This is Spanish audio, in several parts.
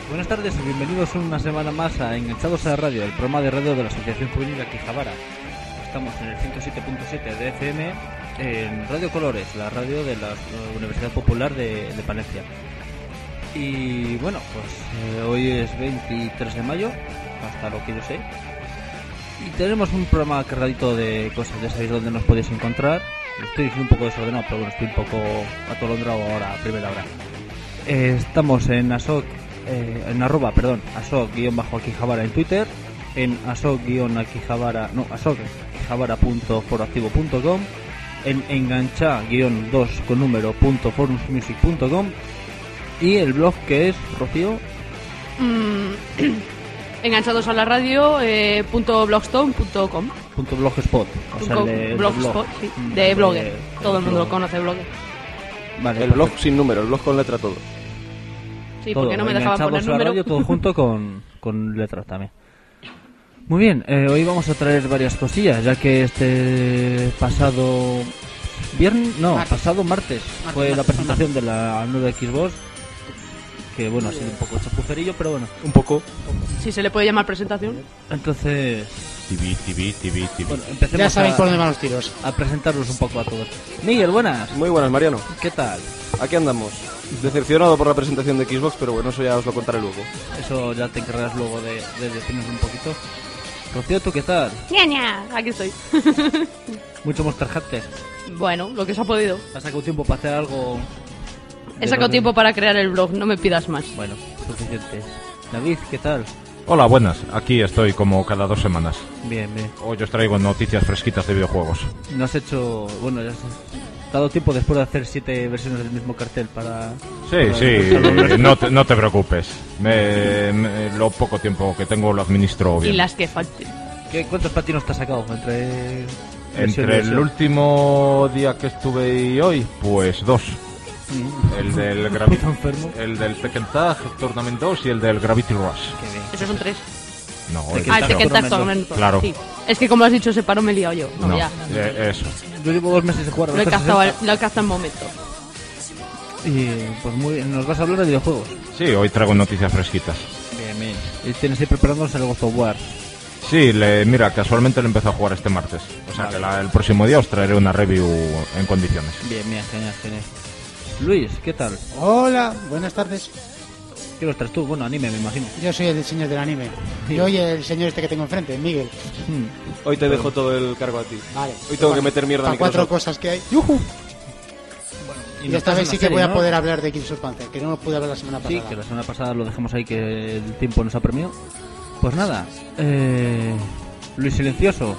Buenas tardes y bienvenidos una semana más a Enganchados a la Radio, el programa de radio de la Asociación Juvenil Akihabara. Estamos en el 107.7 de FM en Radio Colores, la radio de la Universidad Popular de Palencia. Y bueno, pues hoy es 23 de mayo, hasta lo que yo sé. Y tenemos un programa cargadito de cosas, ya sabéis dónde nos podéis encontrar. Estoy un poco desordenado, pero bueno, estoy un poco atolondrado ahora, a primera hora. Estamos en ASOC, ASOC-Akihabara en Twitter, en ASOC-Akihabara.foroactivo.com, en engancha-2.forumsmusic.com y el blog que es, Rocío... Enganchados a la radio .blogstone.com. .blogspot, o sea, blogspot, sí, de Blogger. Todo el mundo lo conoce, Blogger. Vale, el blog sin número, el blog con letra todo. Sí, todo, porque no me dejaban poner número. Radio, todo junto con letras también. Muy bien, hoy vamos a traer varias cosillas, ya que este pasado martes fue la presentación de la nueva Xbox, que bueno, ha sido un poco chapucerillo, pero bueno. Un poco. Si se le puede llamar presentación. Entonces... TV. Bueno, empecemos ya saben por dónde van los tiros. A presentarlos un poco a todos. Miguel, buenas. Muy buenas, Mariano. ¿Qué tal? Aquí andamos. Decepcionado por la presentación de Xbox, pero bueno, eso ya os lo contaré luego. Eso ya te encargarás luego de decirnos un poquito. Rocío, ¿tú qué tal? ¡Ña! Aquí estoy. Mucho Monster Hunter. Bueno, lo que se ha podido. ¿Has sacado tiempo para hacer algo? He sacado tiempo para crear el blog, no me pidas más. Bueno, suficiente. David, ¿qué tal? Hola, buenas. Aquí estoy como cada 2 semanas. Bien. Hoy os traigo noticias fresquitas de videojuegos. No has hecho... Bueno, ya has dado tiempo después de hacer 7 versiones del mismo cartel para... Sí, no te preocupes. Lo poco tiempo que tengo lo administro bien. Y las que falten. ¿Cuántos platinos te has sacado entre el último día que estuve y hoy? Pues 2. El del Tekken Tag Tournament 2 y el del Gravity Rush. Esos son 3. No, el Tekken Tag Tournament. Claro. Sí. Es que como has dicho, se paró, me he liado yo. No, ya. Eso. Yo llevo 2 meses de jugar. Lo he cazado en momento. Y pues muy bien, ¿nos vas a hablar de videojuegos? Sí, hoy traigo noticias fresquitas. Bien. ¿Y tienes ahí preparándose el God of War? Sí, mira, casualmente lo empecé a jugar este martes. O sea que el próximo día os traeré una review en condiciones. Bien, genial. Luis, ¿qué tal? Hola, buenas tardes. ¿Qué los traes tú? Bueno, anime, me imagino. Yo soy el señor del anime. Sí. Y hoy el señor este que tengo enfrente, Miguel. Hoy te dejo todo el cargo a ti. Vale. Hoy tengo que meter mierda a Microsoft. 4 cosas que hay. ¡Yujú! Y esta vez sí que voy a poder hablar de Killzone Panzer, que no lo pude hablar la semana pasada. Sí, que la semana pasada lo dejamos ahí, que el tiempo nos apremió. Pues nada, Luis Silencioso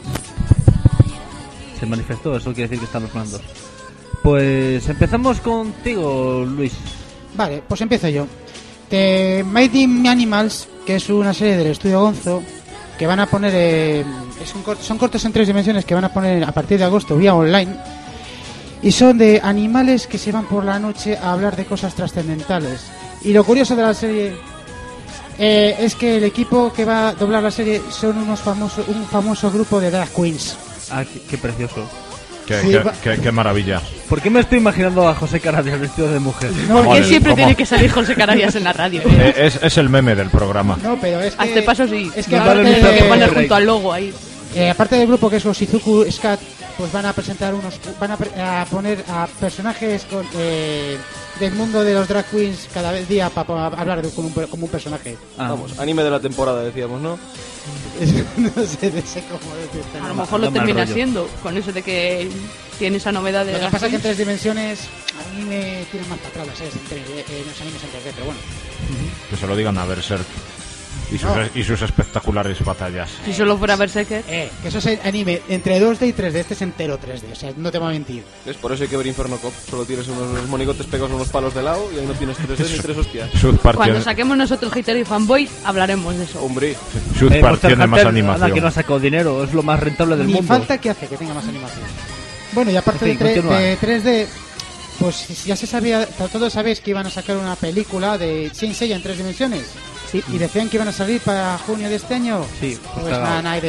se manifestó, eso quiere decir que estamos hablando. Pues empezamos contigo, Luis. Vale, pues empiezo yo. The Mighty Animals, que es una serie del estudio Gonzo, que van a poner... son cortos en 3 dimensiones que van a poner a partir de agosto vía online. Y son de animales que se van por la noche a hablar de cosas trascendentales. Y lo curioso de la serie es que el equipo que va a doblar la serie son un famoso grupo de drag queens. Ah, qué precioso. Qué maravilla. ¿Por qué me estoy imaginando a José Carabias vestido de mujer? No, porque siempre tiene que salir José Carabias en la radio. Es el meme del programa. No, pero es que... A este paso sí. Es que aparte de poner junto al logo ahí. Aparte del grupo que es Oshizuku Scat, pues van a presentar van a poner a personajes del mundo de los drag queens cada día para hablar como un personaje. Vamos, anime de la temporada decíamos, ¿no? No sé cómo decirte. A lo mejor lo termina siendo, con eso de que tiene esa novedad de... Lo que pasa es que en 3 dimensiones a mí me tiran más para atrás las series los animes en 3D, pero bueno. Que se lo digan a Berserk y sus espectaculares batallas. Si solo fuera Berserker. Que eso es anime entre 2D y 3D, este es entero 3D, o sea, no te va a mentir. Es por eso hay que ver Inferno Cop, solo tienes unos monigotes pegados a unos palos de lado y ahí no tienes 3D ni 3 hostias. Cuando saquemos nosotros Hater y Fanboy hablaremos de eso. Hombre, South tiene más animación. Nada, que no ha sacado dinero, es lo más rentable del mundo. Ni falta que hace que tenga más animación. Bueno, y aparte de 3D, pues ya se sabía, todos sabéis que iban a sacar una película de Saint Seiya en 3 dimensiones. Sí. Y decían que iban a salir para junio de este año. Sí, pues nada, night.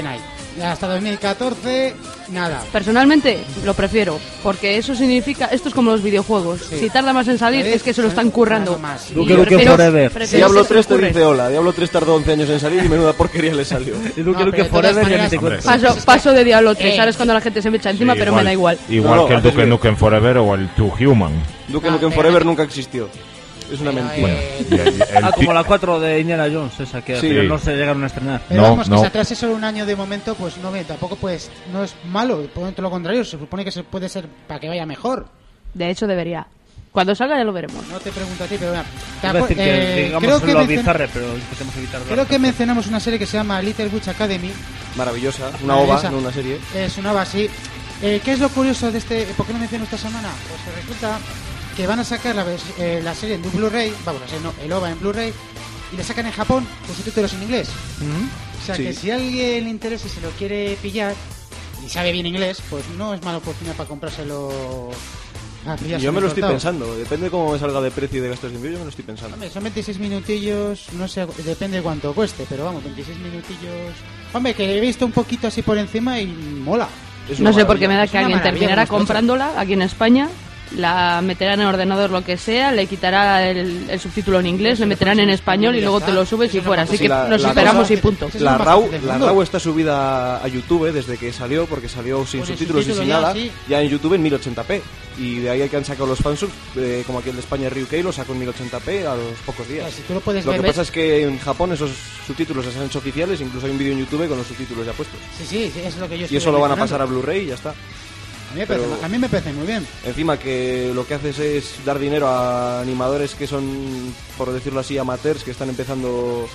Hasta 2014, nada. Personalmente lo prefiero, porque eso significa, esto es como los videojuegos, si tarda más en salir es que se lo están currando. Más. Duke Nukem Forever. Diablo 3 te dice hola. Diablo 3 tardó 11 años en salir y menuda porquería le salió. Y Duke No, Nukem pero de todas Forever ya ni maneras, te hombre. cuento. Paso de Diablo 3, ¿sabes? Cuando la gente se me echa encima, Sí, pero igual- me da igual. Igual No, que el haces Duke bien. Nukem Forever o el Two Human. Duke No, Nukem pero- Forever nunca existió. Es una Pero, mentira. Y el Como la 4 de Indiana Jones, esa que al Sí. final no se llegaron a estrenar. Pero No, vamos, que no. se atrase solo un año de momento, pues no ve, tampoco pues no es malo, por todo lo contrario, se supone que se puede ser para que vaya mejor. De hecho, debería. Cuando salga ya lo veremos. No te pregunto a ti, pero bueno, Es decir, que digamos creo que lo mencion- bizarre, pero intentemos evitar creo que mencionamos una serie que se llama Little Witch Academy. Maravillosa. Una ova, Esa. no una serie. Es una ova así. ¿Qué es lo curioso de este? ¿Por qué lo menciono esta semana? Pues que resulta que van a sacar la serie en Blu-ray, vamos, la serie no, el OVA en Blu-ray, y la sacan en Japón con subtítulos en inglés. O sea Sí. que si a alguien le interesa y se lo quiere pillar y sabe bien inglés, pues no es mala oportunidad para comprárselo. a pillarse Yo me lo estoy cortado. pensando. Depende de cómo me salga de precio y de gastos de envío, yo me lo estoy pensando. Hombre, son 26 minutillos, no sé, depende de cuánto cueste, pero vamos, 26 minutillos. Hombre, que he visto un poquito así por encima y mola. Es una No sé por qué maravilla. me da Es que una alguien maravilla terminará como está hecho. comprándola aquí en España, la meterá en el ordenador lo que sea, le quitará el subtítulo en inglés, le meterán en español y luego te lo subes y fuera. Así Sí, que la- nos la esperamos cosa- y punto. Es La lo más RAW, fácil del la mundo. RAW está subida a YouTube desde que salió, porque salió sin Con el subtítulos y subtítulo sin ya, nada, sí. ya en YouTube en 1080p. Y de ahí que han sacado los fansubs, como aquí el de España Ryukei, lo sacó en 1080p a los pocos días. Claro, si tú lo puedes Lo ver, que ¿ves? pasa es que en Japón esos subtítulos se han hecho oficiales, incluso hay un vídeo en YouTube con los subtítulos ya puestos. Sí, es lo que yo Y estoy eso lo van a mencionando. pasar a Blu-ray y ya está. A mí, me parece, pero- a mí me parece muy bien. Encima que lo que haces es dar dinero a animadores que son, por decirlo así, amateurs, que están empezando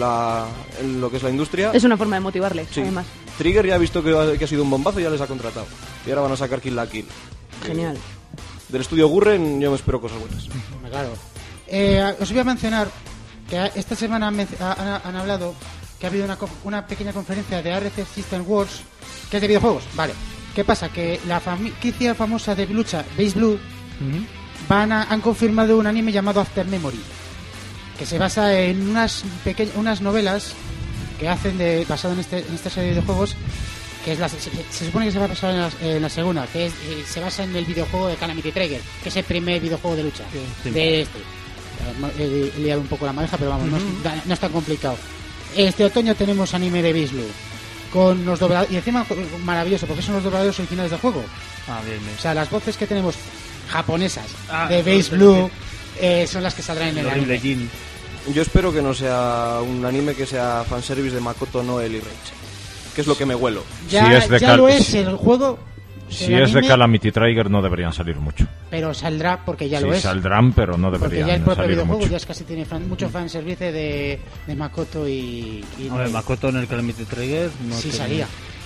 en lo que es la industria. Es una forma de motivarles, Sí. además. Trigger ya ha visto que ha sido un bombazo y ya les ha contratado. Y ahora van a sacar Kill la Kill. Genial. Del estudio Gurren yo me espero cosas buenas. Claro. Os voy a mencionar que esta semana han hablado que ha habido una pequeña conferencia de RC System Wars, que es de videojuegos. Vale. ¿Qué pasa? Que la franquicia famosa de lucha, Base Blue, han confirmado un anime llamado After Memory, que se basa en unas novelas que hacen basado en esta serie de juegos, que es se supone que se va a pasar en la segunda, que se basa en el videojuego de Calamity Trigger, que es el primer videojuego de lucha Sí. de este. He liado un poco la madeja, pero vamos, no es tan complicado. Este otoño tenemos anime de Base Blue con los dobladores, y encima maravilloso, porque son los dobladores originales del juego. Ah, bien, bien. O sea, las voces que tenemos japonesas Ah, de eso Base es Blue son las que saldrán en El el horrible anime. Jin. Yo espero que no sea un anime que sea fanservice de Makoto Noel y Rage, que es lo que me huelo. Ya, Si es de ya lo cal- es el juego, Si el es de anime, Calamity Trigger no deberían salir mucho. pero saldrá porque ya Sí, lo es. saldrán, pero no Porque ya el deberían propio salir videojuego mucho. ya es casi tiene mucho fanservice de Makoto y A ver, Makoto en el Calamity Trigger no sí tiene- salía.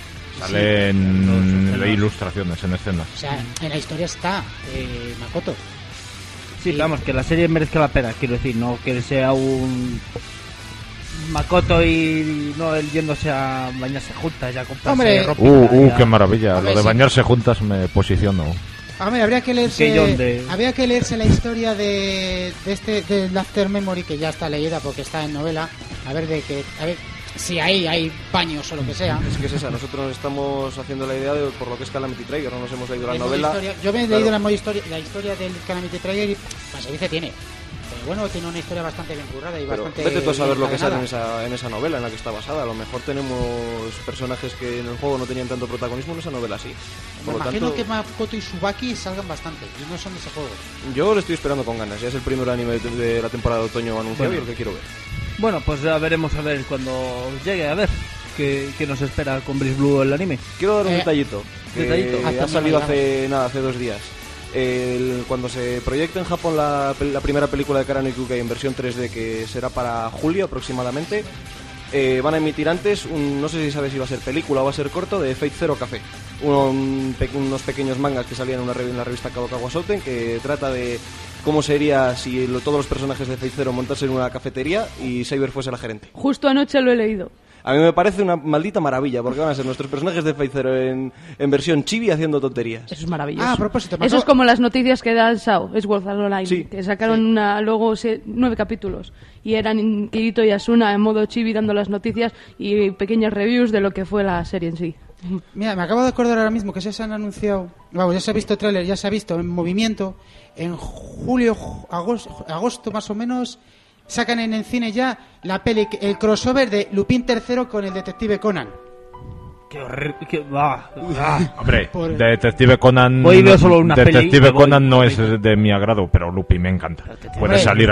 Salen No, ilustraciones en escenas. O sea, en la historia está Makoto. Sí, pero vamos, que la serie merezca la pena, quiero decir, no que sea un Makoto y no él yéndose a bañarse juntas, ya comprarse Hombre. ropita, ya. Qué maravilla. A ver, Lo de sí. bañarse juntas me posiciono. A ver, habría que Keyon de- leerse la historia de After Memory, que ya está leída porque está en novela. A ver si ahí hay paños o lo que sea. Es que es esa, nosotros nos estamos haciendo la idea de por lo que es Calamity Trigger, no nos hemos leído la El modo novela. historia- yo me he Claro. leído la historia del Calamity Trigger y fanservice tiene. Pero bueno, tiene una historia bastante bien currada y Pero bastante vete tú a saber bien lo que sale encadenada. en esa novela en la que está basada. A lo mejor tenemos personajes que en el juego no tenían tanto protagonismo, en esa novela sí. Me Por lo imagino tanto, que Makoto y Tsubaki salgan bastante y no son de ese juego. yo lo estoy esperando con ganas. Ya es el primer anime de la temporada de otoño anunciado Bueno. y el que quiero ver. Bueno, pues ya veremos a ver cuando llegue, a ver qué nos espera con Base Blue el anime. Quiero dar un Eh, detallito. Que detallito. ha salido hace 2 días. Cuando se proyecte en Japón la primera película de Karano Kikukai en versión 3D, que será para julio aproximadamente, van a emitir antes, no sé si sabes si va a ser película o va a ser corto, de Fate Zero Café. Unos pequeños mangas que salían en la revista Kadokawa Shoten, que trata de cómo sería si todos los personajes de Fate Zero montasen una cafetería y Saber fuese la gerente. Justo anoche lo he leído. A mí me parece una maldita maravilla, porque van a ser nuestros personajes de Phaser en versión chibi haciendo tonterías. Eso es maravilloso. A propósito, Eso es como las noticias que da el SAO, Sword Art Online, Sí. que sacaron luego 9 capítulos. Y eran Kirito y Asuna en modo chibi dando las noticias y pequeñas reviews de lo que fue la serie en sí. Mira, me acabo de acordar ahora mismo que se han anunciado, vamos, ya se ha visto tráiler, ya se ha visto en movimiento. En julio, agosto más o menos, sacan en el cine ya la peli, el crossover de Lupin III con el detective Conan. Qué horrible. Hombre, Por- Detective Conan. Hoy veo solo una peli y Detective me voy. Conan no es de mi agrado, pero Lupin me encanta. Puede Hombre, salir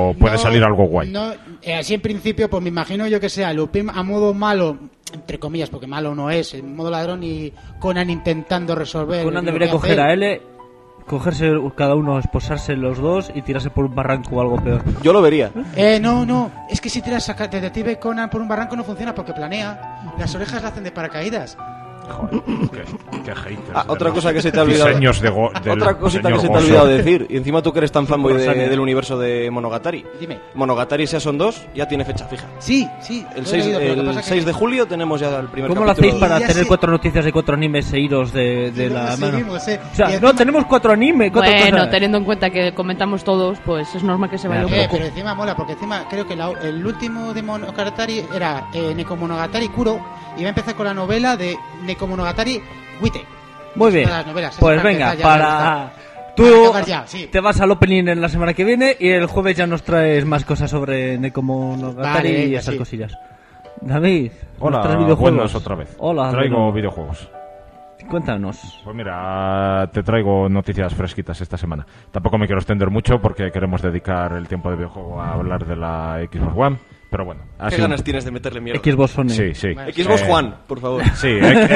algo guay. No, así en principio, pues me imagino yo que sea Lupin a modo malo, entre comillas, porque malo no es, en modo ladrón, y Conan intentando resolver. Conan lo debería que coger hacer. a L, cogerse cada uno, esposarse los dos y tirarse por un barranco o algo peor. Yo lo vería. No, es que si tiras a Detective Conan por un barranco no funciona porque planea, las orejas la hacen de paracaídas. Joder, qué haters. Otra de cosa los que se te ha olvidado. diseños del Otra cosita que señor se te ha Gozo. olvidado decir. Y encima tú que eres tan fanboy Rosario. del universo de Monogatari. Dime. Monogatari Season 2 ya tiene fecha fija. Sí, El lo he 6, leído, pero lo que el pasa que- 6 de julio tenemos ya el primer ¿Cómo lo capítulo. hacéis para Ya tener sé. 4 noticias de 4 animes seguidos de la Sí, mano? mismo, sí. O sea, Y no, encima- tenemos 4 animes, 4 Bueno, cosas. teniendo en cuenta que comentamos todos, pues es normal que se vaya un poco. Pero encima mola, porque encima creo que el último de Monogatari era Nekomonogatari Kuro, y va a empezar con la novela de Nekomonogatari Wite. Muy Es bien. una de las novelas, Pues esa para venga, empezar ya, para... Para Tú acabar ya, sí. te vas al opening en la semana que viene y el jueves ya nos traes más cosas sobre Nekomonogatari Vale, y venga, esas sí. cosillas. David, Hola, ¿nos traes videojuegos? buenas otra vez. Hola, Traigo bueno, videojuegos. cuéntanos. Pues mira, te traigo noticias fresquitas esta semana. Tampoco me quiero extender mucho porque queremos dedicar el tiempo de videojuego a hablar de la Xbox One. Pero bueno, ¿Qué ganas tienes de meterle mierda? Xbox One. Sí, sí. Xbox Juan, por favor. Sí,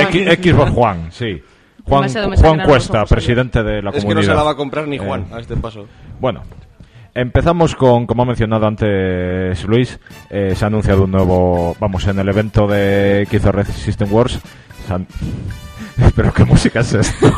Xbox Juan, sí. Demasiado me Juan sangran los Cuesta, ojos, presidente de la Es que comunidad. no se la va a comprar ni Juan a este paso. Bueno, empezamos con, como ha mencionado antes Luis, se ha anunciado un nuevo, vamos, en el evento que hizo Red System Wars. Pero qué música es esto.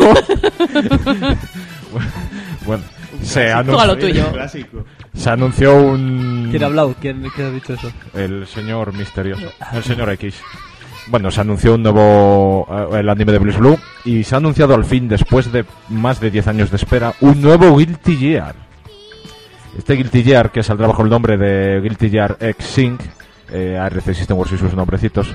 Bueno, Tú a lo tuyo. se anunció un... ¿Quién ha hablado? ¿Quién ha dicho eso? El señor misterioso, el señor X. Bueno, se anunció un nuevo, el anime de BlazBlue, y se ha anunciado al fin, después de más de 10 años de espera, un nuevo Guilty Gear. Este Guilty Gear, que saldrá bajo el nombre de Guilty Gear X Sync, ARC System Wars y sus nombrecitos,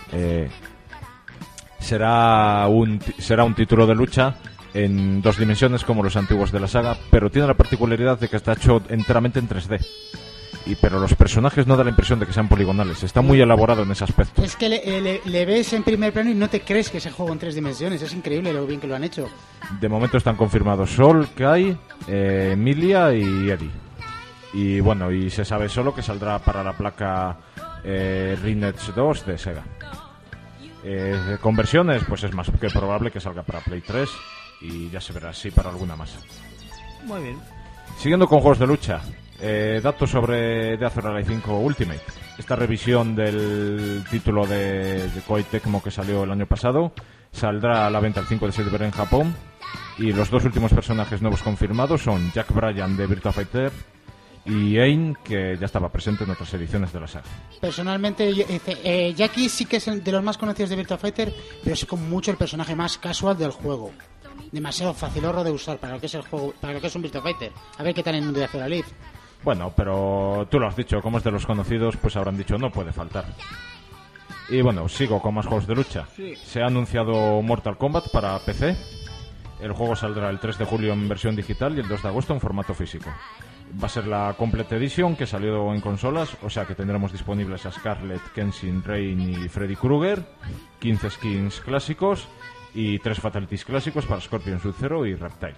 será un título de lucha en 2 dimensiones como los antiguos de la saga, pero tiene la particularidad de que está hecho enteramente en 3D. Pero los personajes no da la impresión de que sean poligonales. Está muy elaborado en ese aspecto. Es que le ves en primer plano y no te crees que ese juego en 3 dimensiones. Es increíble lo bien que lo han hecho. De momento están confirmados Sol, Kai, Emilia y Eddie. Y bueno, y se sabe solo que saldrá para la placa Lineage 2 de Sega. Conversiones, pues es más que probable que salga para Play 3 y ya se verá si para alguna más. Muy bien. Siguiendo con juegos de lucha, datos sobre Death or Alive 5 Ultimate. Esta revisión del título de Koei Tecmo que salió el año pasado saldrá a la venta el 5 de septiembre en Japón, y los 2 últimos personajes nuevos confirmados son Jack Bryan de Virtua Fighter y Ain, que ya estaba presente en otras ediciones de la saga. Personalmente, Jackie sí que es de los más conocidos de Virtua Fighter, pero es como mucho el personaje más casual del juego. Demasiado facilorro de usar para lo que es el juego, para lo que es un Virtua Fighter. A ver qué tal en Death or Alive. Bueno, pero tú lo has dicho, como es de los conocidos, pues habrán dicho no puede faltar. Y bueno, sigo con más juegos de lucha. Se ha anunciado Mortal Kombat para PC. El juego saldrá el 3 de julio en versión digital y el 2 de agosto en formato físico. Va a ser la Complete Edition que salió en consolas, o sea que tendremos disponibles a Scarlet, Kenshin, Rain y Freddy Krueger, 15 skins clásicos y 3 Fatalities clásicos para Scorpion, Sub-Zero y Reptile.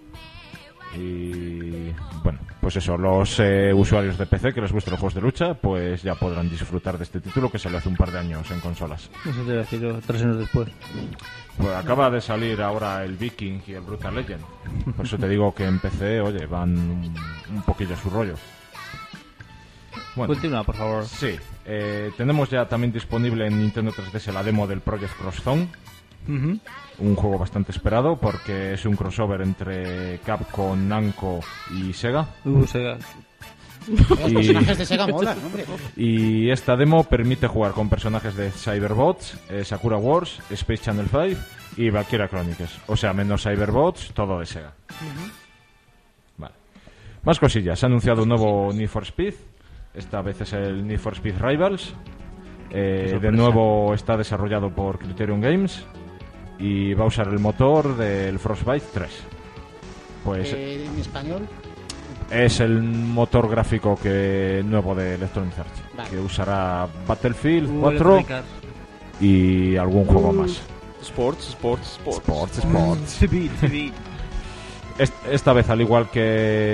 Y bueno, pues eso, los usuarios de PC que les gusten los juegos de lucha, pues ya podrán disfrutar de este título que salió hace un par de años en consolas. Eso te iba a decir yo, 3 años después. Pues acaba de salir ahora el Viking y el Brutal Legend. Por eso te digo que en PC, oye, van un poquillo a su rollo. Bueno, Continúa, por favor. sí, tenemos ya también disponible en Nintendo 3DS la demo del Project Cross Zone. Ujú. Un juego bastante esperado porque es un crossover entre Capcom, Namco y Sega. Sega. Los personajes de Sega molan, hombre. Y esta demo permite jugar con personajes de Cyberbots, Sakura Wars, Space Channel 5 y Valkyria Chronicles. O sea, menos Cyberbots, todo de Sega. Vale. Más cosillas. Se ha anunciado un nuevo Need for Speed. Esta vez es el Need for Speed Rivals. De nuevo está desarrollado por Criterion Games y va a usar el motor del Frostbite 3. Pues en español. es el motor gráfico nuevo de Electronic Arts, Vale. que usará Battlefield 4 y algún juego más. Sports. Civil. Esta vez, al igual que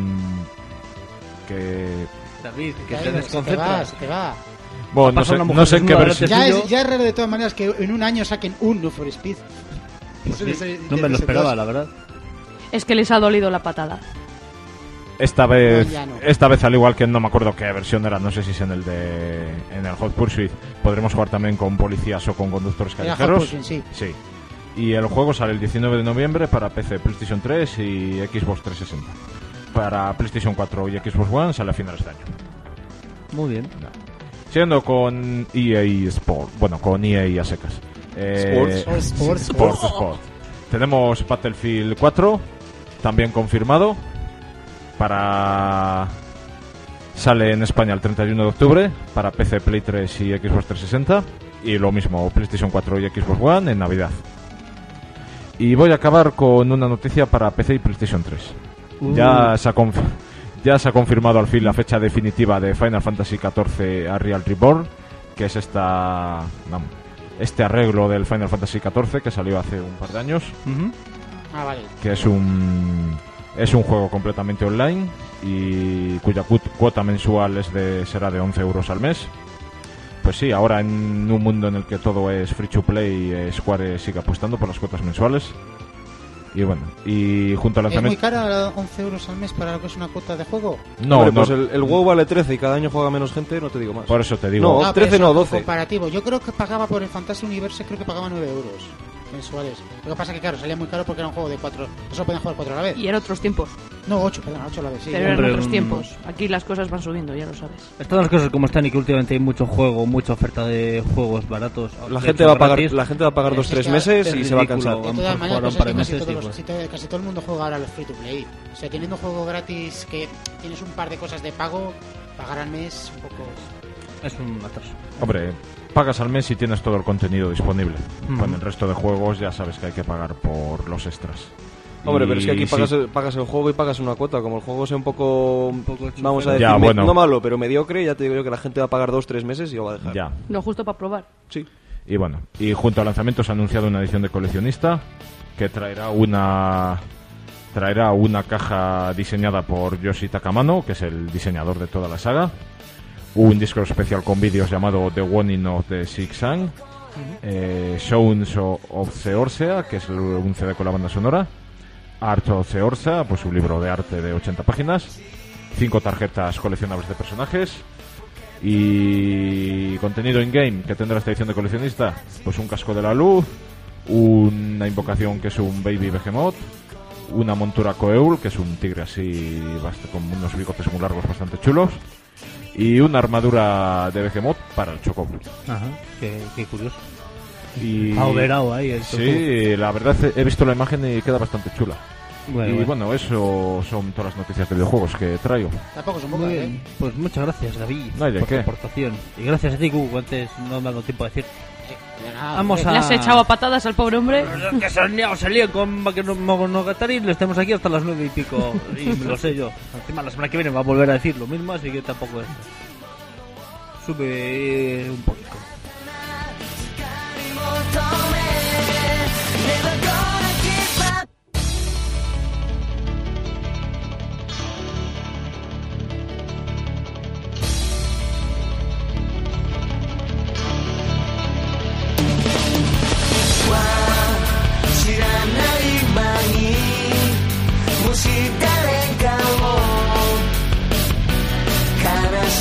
David, que Ya, te desconcentras. te va. bueno, Pasa una mujer no sé en qué desnuda versión. delante Ya es raro de todas maneras que en un año saquen un Need for Speed. No me lo esperaba, la verdad. Es que les ha dolido la patada. Esta vez, No, ya no. al igual que no me acuerdo qué versión era, no sé si es en el Hot Pursuit, podremos jugar también con policías o con conductores Era Hot callejeros. Pursuit, sí. Sí. Y el juego sale el 19 de noviembre para PC, PlayStation 3 y Xbox 360. Para PlayStation 4 y Xbox One sale a finales de año. Muy bien. Siguiendo con EA Sport. Bueno, con EA a secas. Sports. Sport. Tenemos Battlefield 4, también confirmado. Sale en España el 31 de octubre para PC, Play 3 y Xbox 360. Y lo mismo, PlayStation 4 y Xbox One en Navidad. Y voy a acabar con una noticia para PC y PlayStation 3. Ya se ha confirmado al fin la fecha definitiva de Final Fantasy XIV Unreal Reborn, que es este arreglo del Final Fantasy XIV que salió hace un par de años, Ah, vale. que es un juego completamente online y cuya cuota mensual será de 11 euros al mes. Pues sí, ahora en un mundo en el que todo es free to play, Square sigue apostando por las cuotas mensuales. Y bueno, y junto al ¿Es muy lanzamiento... cara 11 euros al mes para lo que es una cuota de juego? No, Hombre, no, pues el WoW vale 13 y cada año juega menos gente, no te digo más. por eso te digo... No, pero 13 eso no, es 12. Comparativo. Yo creo que pagaba por el Fantasy Universe, creo que pagaba 9 euros mensuales. Lo que pasa que, claro, salía muy caro porque era un juego de 4. Eso podían jugar 4 a la vez. Y en otros tiempos. No, 8, perdón, 8 a la vez, sí. Pero eran Hombre, otros tiempos. Aquí las cosas van subiendo, ya lo sabes. Están las cosas como están y que últimamente hay mucho juego, mucha oferta de juegos baratos. La de gente hecho, va a pagar gratis. 2-3 Es meses es y se va a ridículo. cansar. De a lo todas mejor maneras, jugar un pues par de es que meses, casi todo el mundo juega ahora los free to play. O sea, teniendo un juego gratis que tienes un par de cosas de pago, pagar al mes un poco... Es un atraso. Hombre, pagas al mes y tienes todo el contenido disponible. Ujú. Con el resto de juegos ya sabes que hay que pagar por los extras. Hombre, Y pero es que aquí sí, pagas el juego y pagas una cuota. Como el juego sea un poco vamos a chufero. decir, Ya, bueno. no malo, pero mediocre, ya te digo yo que la gente va a pagar 2-3 meses y lo va a dejar. ya. Lo justo para probar. Sí. Y bueno, y junto al lanzamiento se ha anunciado una edición de coleccionista que traerá una caja diseñada por Yoshi Takamano, que es el diseñador de toda la saga, un disco especial con vídeos llamado The Warning of the Six Sun, Sounds of Seorsea, que es un CD con la banda sonora, Art of Seorsea, pues un libro de arte de 80 páginas, 5 tarjetas coleccionables de personajes y contenido in-game que tendrá esta edición de coleccionista, pues un casco de la luz, una invocación que es un Baby Behemoth, una montura Coeul, que es un tigre así con unos bigotes muy largos bastante chulos, y una armadura de Behemoth para el Chocobo. Ajá, qué curioso. Y Overao ahí. El sí, la verdad he visto la imagen y queda bastante chula. Bueno, Y bueno, eso son todas las noticias de videojuegos que traigo. Tampoco son Muy pocas, bien. Pues muchas gracias, David, No hay de por qué. tu aportación. Y gracias a ti, Q, antes no me ha dado tiempo a decir. De nada, Vamos hombre. a... ¿Le has echado a patadas al pobre hombre? Que se lían con Monogatari, le estemos aquí hasta las 9 y pico. Y lo sé yo. Encima la semana que viene va a volver a decir lo mismo, así que tampoco es... Sube un poquito.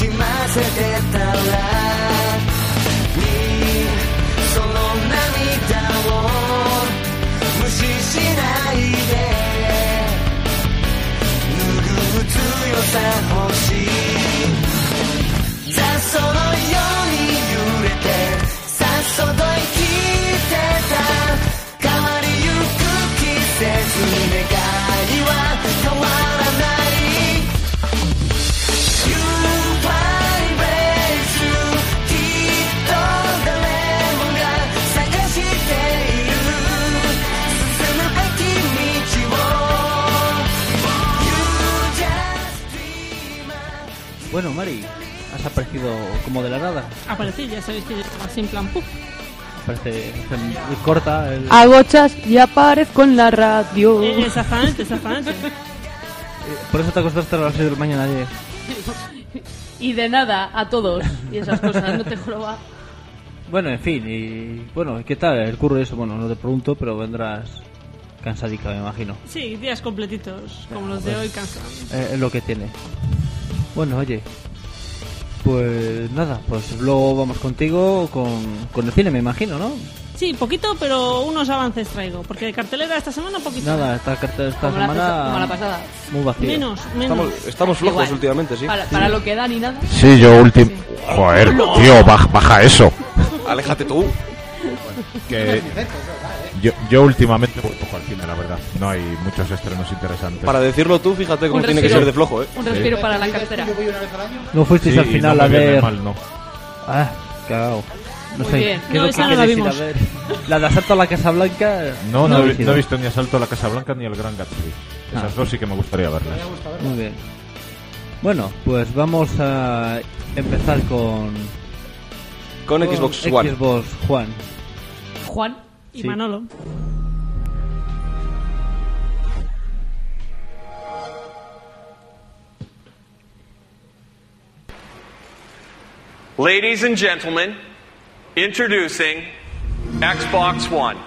Solo una mitad has aparecido como de la nada. Aparecí, ya sabéis que así en plan, ¡puf! Parece muy corta. Hago chas y aparezco en la radio. Exactamente. Por eso te acostaste a las 6 de la mañana ayer. Y de nada, a todos. Y esas cosas, no te joroba. Bueno, en fin, y bueno, ¿qué tal el curro eso? Bueno, no te pregunto, pero vendrás cansadica, me imagino. Sí, días completitos, como los de hoy, cansan. Es lo que tiene. Bueno, oye, pues nada, pues luego vamos contigo con el cine, me imagino, ¿no? Sí, poquito, pero unos avances traigo, porque de cartelera esta semana poquito. Nada, esta Como semana la pasada. muy vacía. Menos. Estamos flojos Igual. últimamente, sí. Para lo que da ni nada. Sí, yo último... Joder, tío, baja eso. Aléjate tú. Que yo últimamente voy poco al cine, la verdad. No hay muchos estrenos interesantes. Para decirlo tú, fíjate cómo Un tiene que respiro. ser de flojo, ¿eh? Un respiro para la cartera. Yo voy una vez al año. ¿No fuisteis Sí, al final no a me viene ver? mal, no. Ah, cagao. No Muy sé, bien. ¿qué es No, lo esa que no la queréis ir a vimos. ver? La de Asalto a la Casa Blanca. No he ido. visto ni Asalto a la Casa Blanca ni El Gran Gatsby. Esas dos sí que me gustaría verlas. Muy bien. Bueno, pues vamos a empezar con Xbox One. Xbox One. Juan. Y Sí. Manolo. Ladies and gentlemen, introducing Xbox One.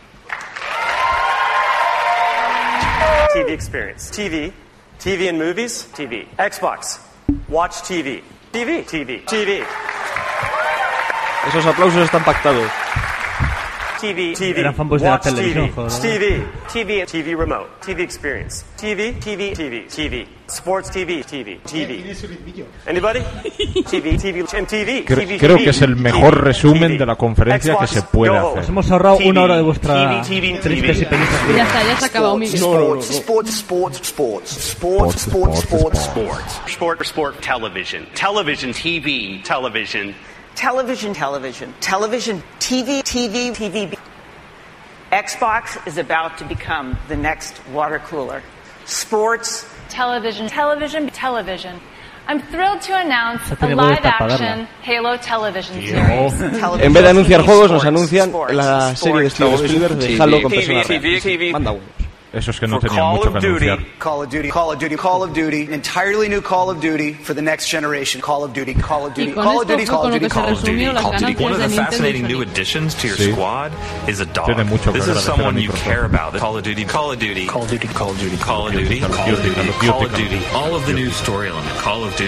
TV experience. TV. TV and movies. TV. Xbox. Watch TV. TV. TV. TV. Esos aplausos están pactados. TV. TV. Eran fanboys de la Watch televisión, TV. joder. TV. TV. TV remote. TV experience. TV. TV. TV. TV. Sports TV. TV. TV. Anybody? TV. TV. And TV. TV. Creo que es el mejor resumen de la conferencia que se puede Go. hacer. Os hemos ahorrado TV, una hora de vuestra TV, tristes y penosas Ya vidas. está, ya se ha acabado Miguel. Sport television. Television TV. Television. Television, TV. Xbox is about to become the next water cooler. Sports, Television. I'm thrilled to announce Se a tiene que estar para live-action Halo television series. television. En vez de anunciar TV, juegos, nos sports, anuncian sports, la serie de Steven sports, Spielberg de TV, Halo con TV, personas reales. TV. Manda uno. Eso es que no For tenían Call mucho of que Duty. anunciar. Call of Duty, an entirely new Call of Duty for the next generation. Call of Duty. Y con esto fue con lo que se resumió las ganancias One of de the Nintendo fascinating y new Sony. additions to your Sí. squad is a dog. Tiene mucho que This is agradecer a someone you Microsoft. care about. Call of Duty. All of the new story element. Call of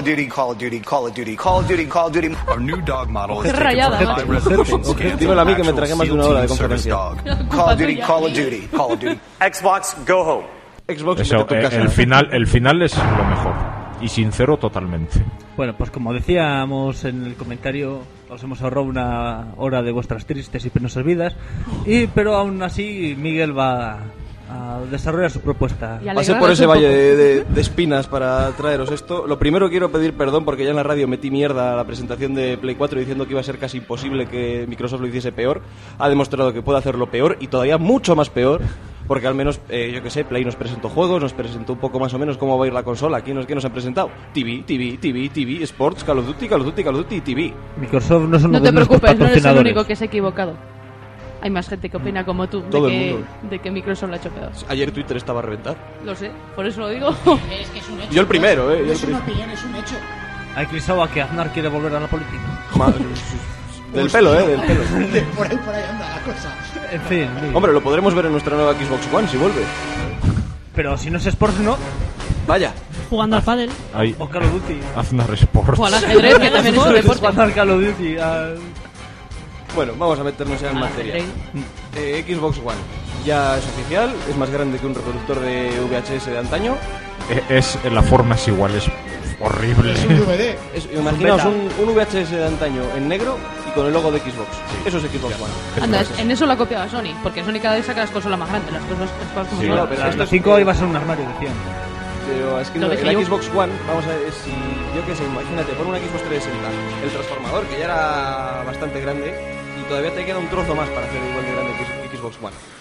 Duty. Our new dog model Qué is rayada, taken from macho. high resolution scans Dímelo a mí que me of tragué más de actual una hora de SEAL team service conferencia. dog. Call of Duty. Xbox, go home. Xbox, Eso, vete a tu casa. el final es lo mejor. Y sincero totalmente. Bueno, pues como decíamos en el comentario, os hemos ahorrado una hora de vuestras tristes y penosas vidas. Pero aún así, Miguel va a desarrollar su propuesta. Y Pasé por alegraros ese un valle poco. de espinas para traeros esto. Lo primero quiero pedir perdón porque ya en la radio metí mierda a la presentación de Play 4 diciendo que iba a ser casi imposible que Microsoft lo hiciese peor. Ha demostrado que puede hacerlo peor y todavía mucho más peor. Porque al menos, yo que sé, Play nos presentó juegos, nos presentó un poco más o menos cómo va a ir la consola. ¿Qué nos han presentado? TV, Sports, Call of Duty, TV. Microsoft no es uno No de te nuestros preocupes, no eres el patrocinadores. único que se ha equivocado. Hay más gente que opina como tú Todo el de mundo. que Microsoft lo ha hecho peor. Ayer Twitter estaba a reventar. Lo sé, por eso lo digo. Es que es un hecho. Yo el primero, No yo el es una primero. opinión, es un hecho. Hay Crisaba que Aznar quiere volver a la política. Del pelo, del pelo. Por ahí anda la cosa. En fin, Miguel. Hombre, lo podremos ver en nuestra nueva Xbox One si vuelve. Pero si no es Sports, no. Vaya. Jugando al pádel. Ahí, O Call of Duty. Aznar Sports. O al ajedrez, que también es un deporte. Jugar al Call of Duty. Bueno, vamos a meternos ya en Al materia. ajedrez. Xbox One. Ya es oficial, es más grande que un reproductor de VHS de antaño. La forma es igual, es horrible. Es un DVD. Imaginaos un VHS de antaño en negro y con el logo de Xbox. Eso es Xbox One. Anda, en eso lo ha copiado Sony, porque Sony cada vez saca las consolas más grandes, las cosas como Sí, son. no, pero Hasta 5 iba a ser un armario, decían. Pero es que Lo el dije yo. Xbox One, vamos a ver, si yo qué sé, imagínate, pon una Xbox 360, el transformador que ya era bastante grande y todavía te queda un trozo más para hacer igual de grande que Xbox One.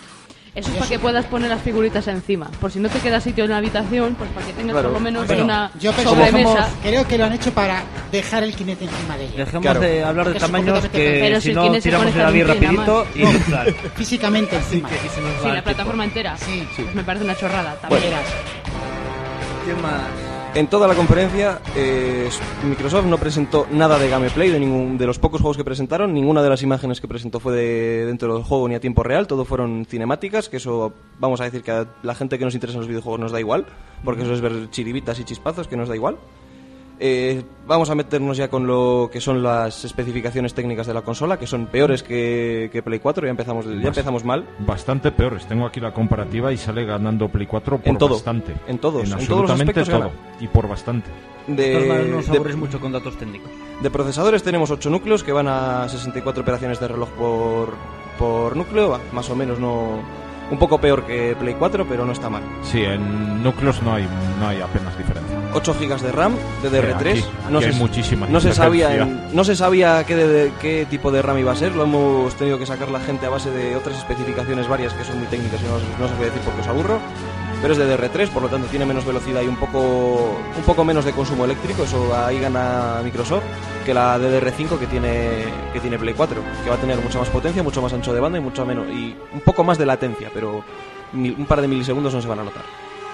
Eso es para que puedas poner las figuritas encima. Por si no te queda sitio en la habitación, pues para que tengas por lo menos una sobremesa. Creo que lo han hecho para dejar el Kinect encima de ella. Dejemos de hablar de tamaños, que pero si no tiramos de la vida rapidito y claro. Físicamente encima. Sí, la plataforma entera. Sí. Pues me parece una chorrada. También. ¿Qué más? En toda la conferencia, Microsoft no presentó nada de gameplay de los pocos juegos que presentaron. Ninguna de las imágenes que presentó fue dentro del juego ni a tiempo real. Todo fueron cinemáticas, que eso vamos a decir que a la gente que nos interesa en los videojuegos nos da igual, porque eso es ver chiribitas y chispazos, que nos da igual. Vamos a meternos ya con lo que son las especificaciones técnicas de la consola, que son peores que Play 4. Ya empezamos mal. Bastante peores. Tengo aquí la comparativa y sale ganando Play 4 por bastante. En todos los absolutamente aspectos todo. gana. Y por bastante. No os aburrís mucho con datos técnicos. De procesadores tenemos 8 núcleos que van a 64 operaciones de reloj por núcleo. Más o menos un poco peor que Play 4, pero no está mal. Sí, en núcleos no hay apenas diferencia. 8 GB de RAM, DDR3. Aquí hay muchísima no se sabía qué tipo de RAM iba a ser. Lo hemos tenido que sacar la gente a base de otras especificaciones varias que son muy técnicas y no os voy a decir porque os aburro. Pero es DDR3, por lo tanto tiene menos velocidad y un poco menos de consumo eléctrico. Eso ahí gana Microsoft que la DDR5 que tiene Play 4, que va a tener mucha más potencia, mucho más ancho de banda y un poco más de latencia, pero un par de milisegundos no se van a notar.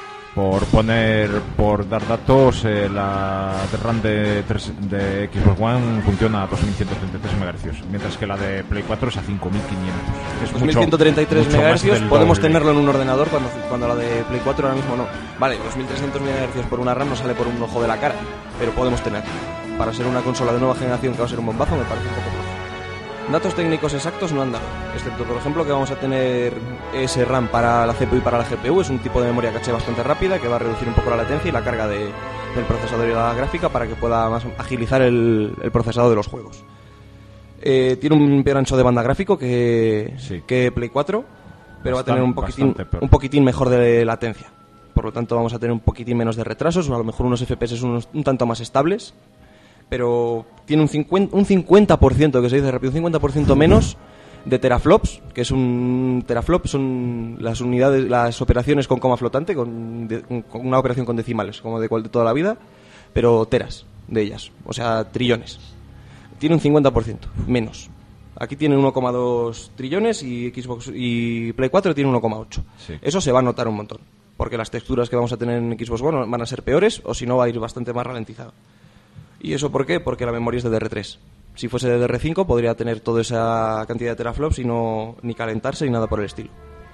Por dar datos, la RAM de Xbox One funciona a 2133 MHz, mientras que la de Play 4 es a 5500. Es 2133 MHz podemos doble. tenerlo en un ordenador cuando la de Play 4 ahora mismo no. Vale, 2300 MHz por una RAM no sale por un ojo de la cara, pero podemos tenerlo. Para ser una consola de nueva generación que va a ser un bombazo me parece un poco más. Datos técnicos exactos no han dado, excepto por ejemplo que vamos a tener ese RAM para la CPU y para la GPU. Es un tipo de memoria caché bastante rápida que va a reducir un poco la latencia y la carga del procesador y la gráfica para que pueda más agilizar el procesado de los juegos. Tiene un peor ancho de banda gráfico que Play 4, pero va a tener un poquitín mejor de latencia. Por lo tanto vamos a tener un poquitín menos de retrasos, a lo mejor unos FPS un tanto más estables, pero tiene un 50%, que se dice rápido, un 50% menos de teraflops, que es un teraflop, son las unidades, las operaciones con coma flotante, con una operación con decimales, como de toda la vida, pero teras de ellas, o sea, trillones. Tiene un 50% menos. Aquí tiene 1,2 trillones y Xbox y Play 4 tiene 1,8. Sí. Eso se va a notar un montón, porque las texturas que vamos a tener en Xbox One van a ser peores, o si no va a ir bastante más ralentizado. ¿Y eso por qué? Porque la memoria es de DDR3. Si fuese de DDR5 podría tener toda esa cantidad de teraflops y ni calentarse ni nada por el estilo.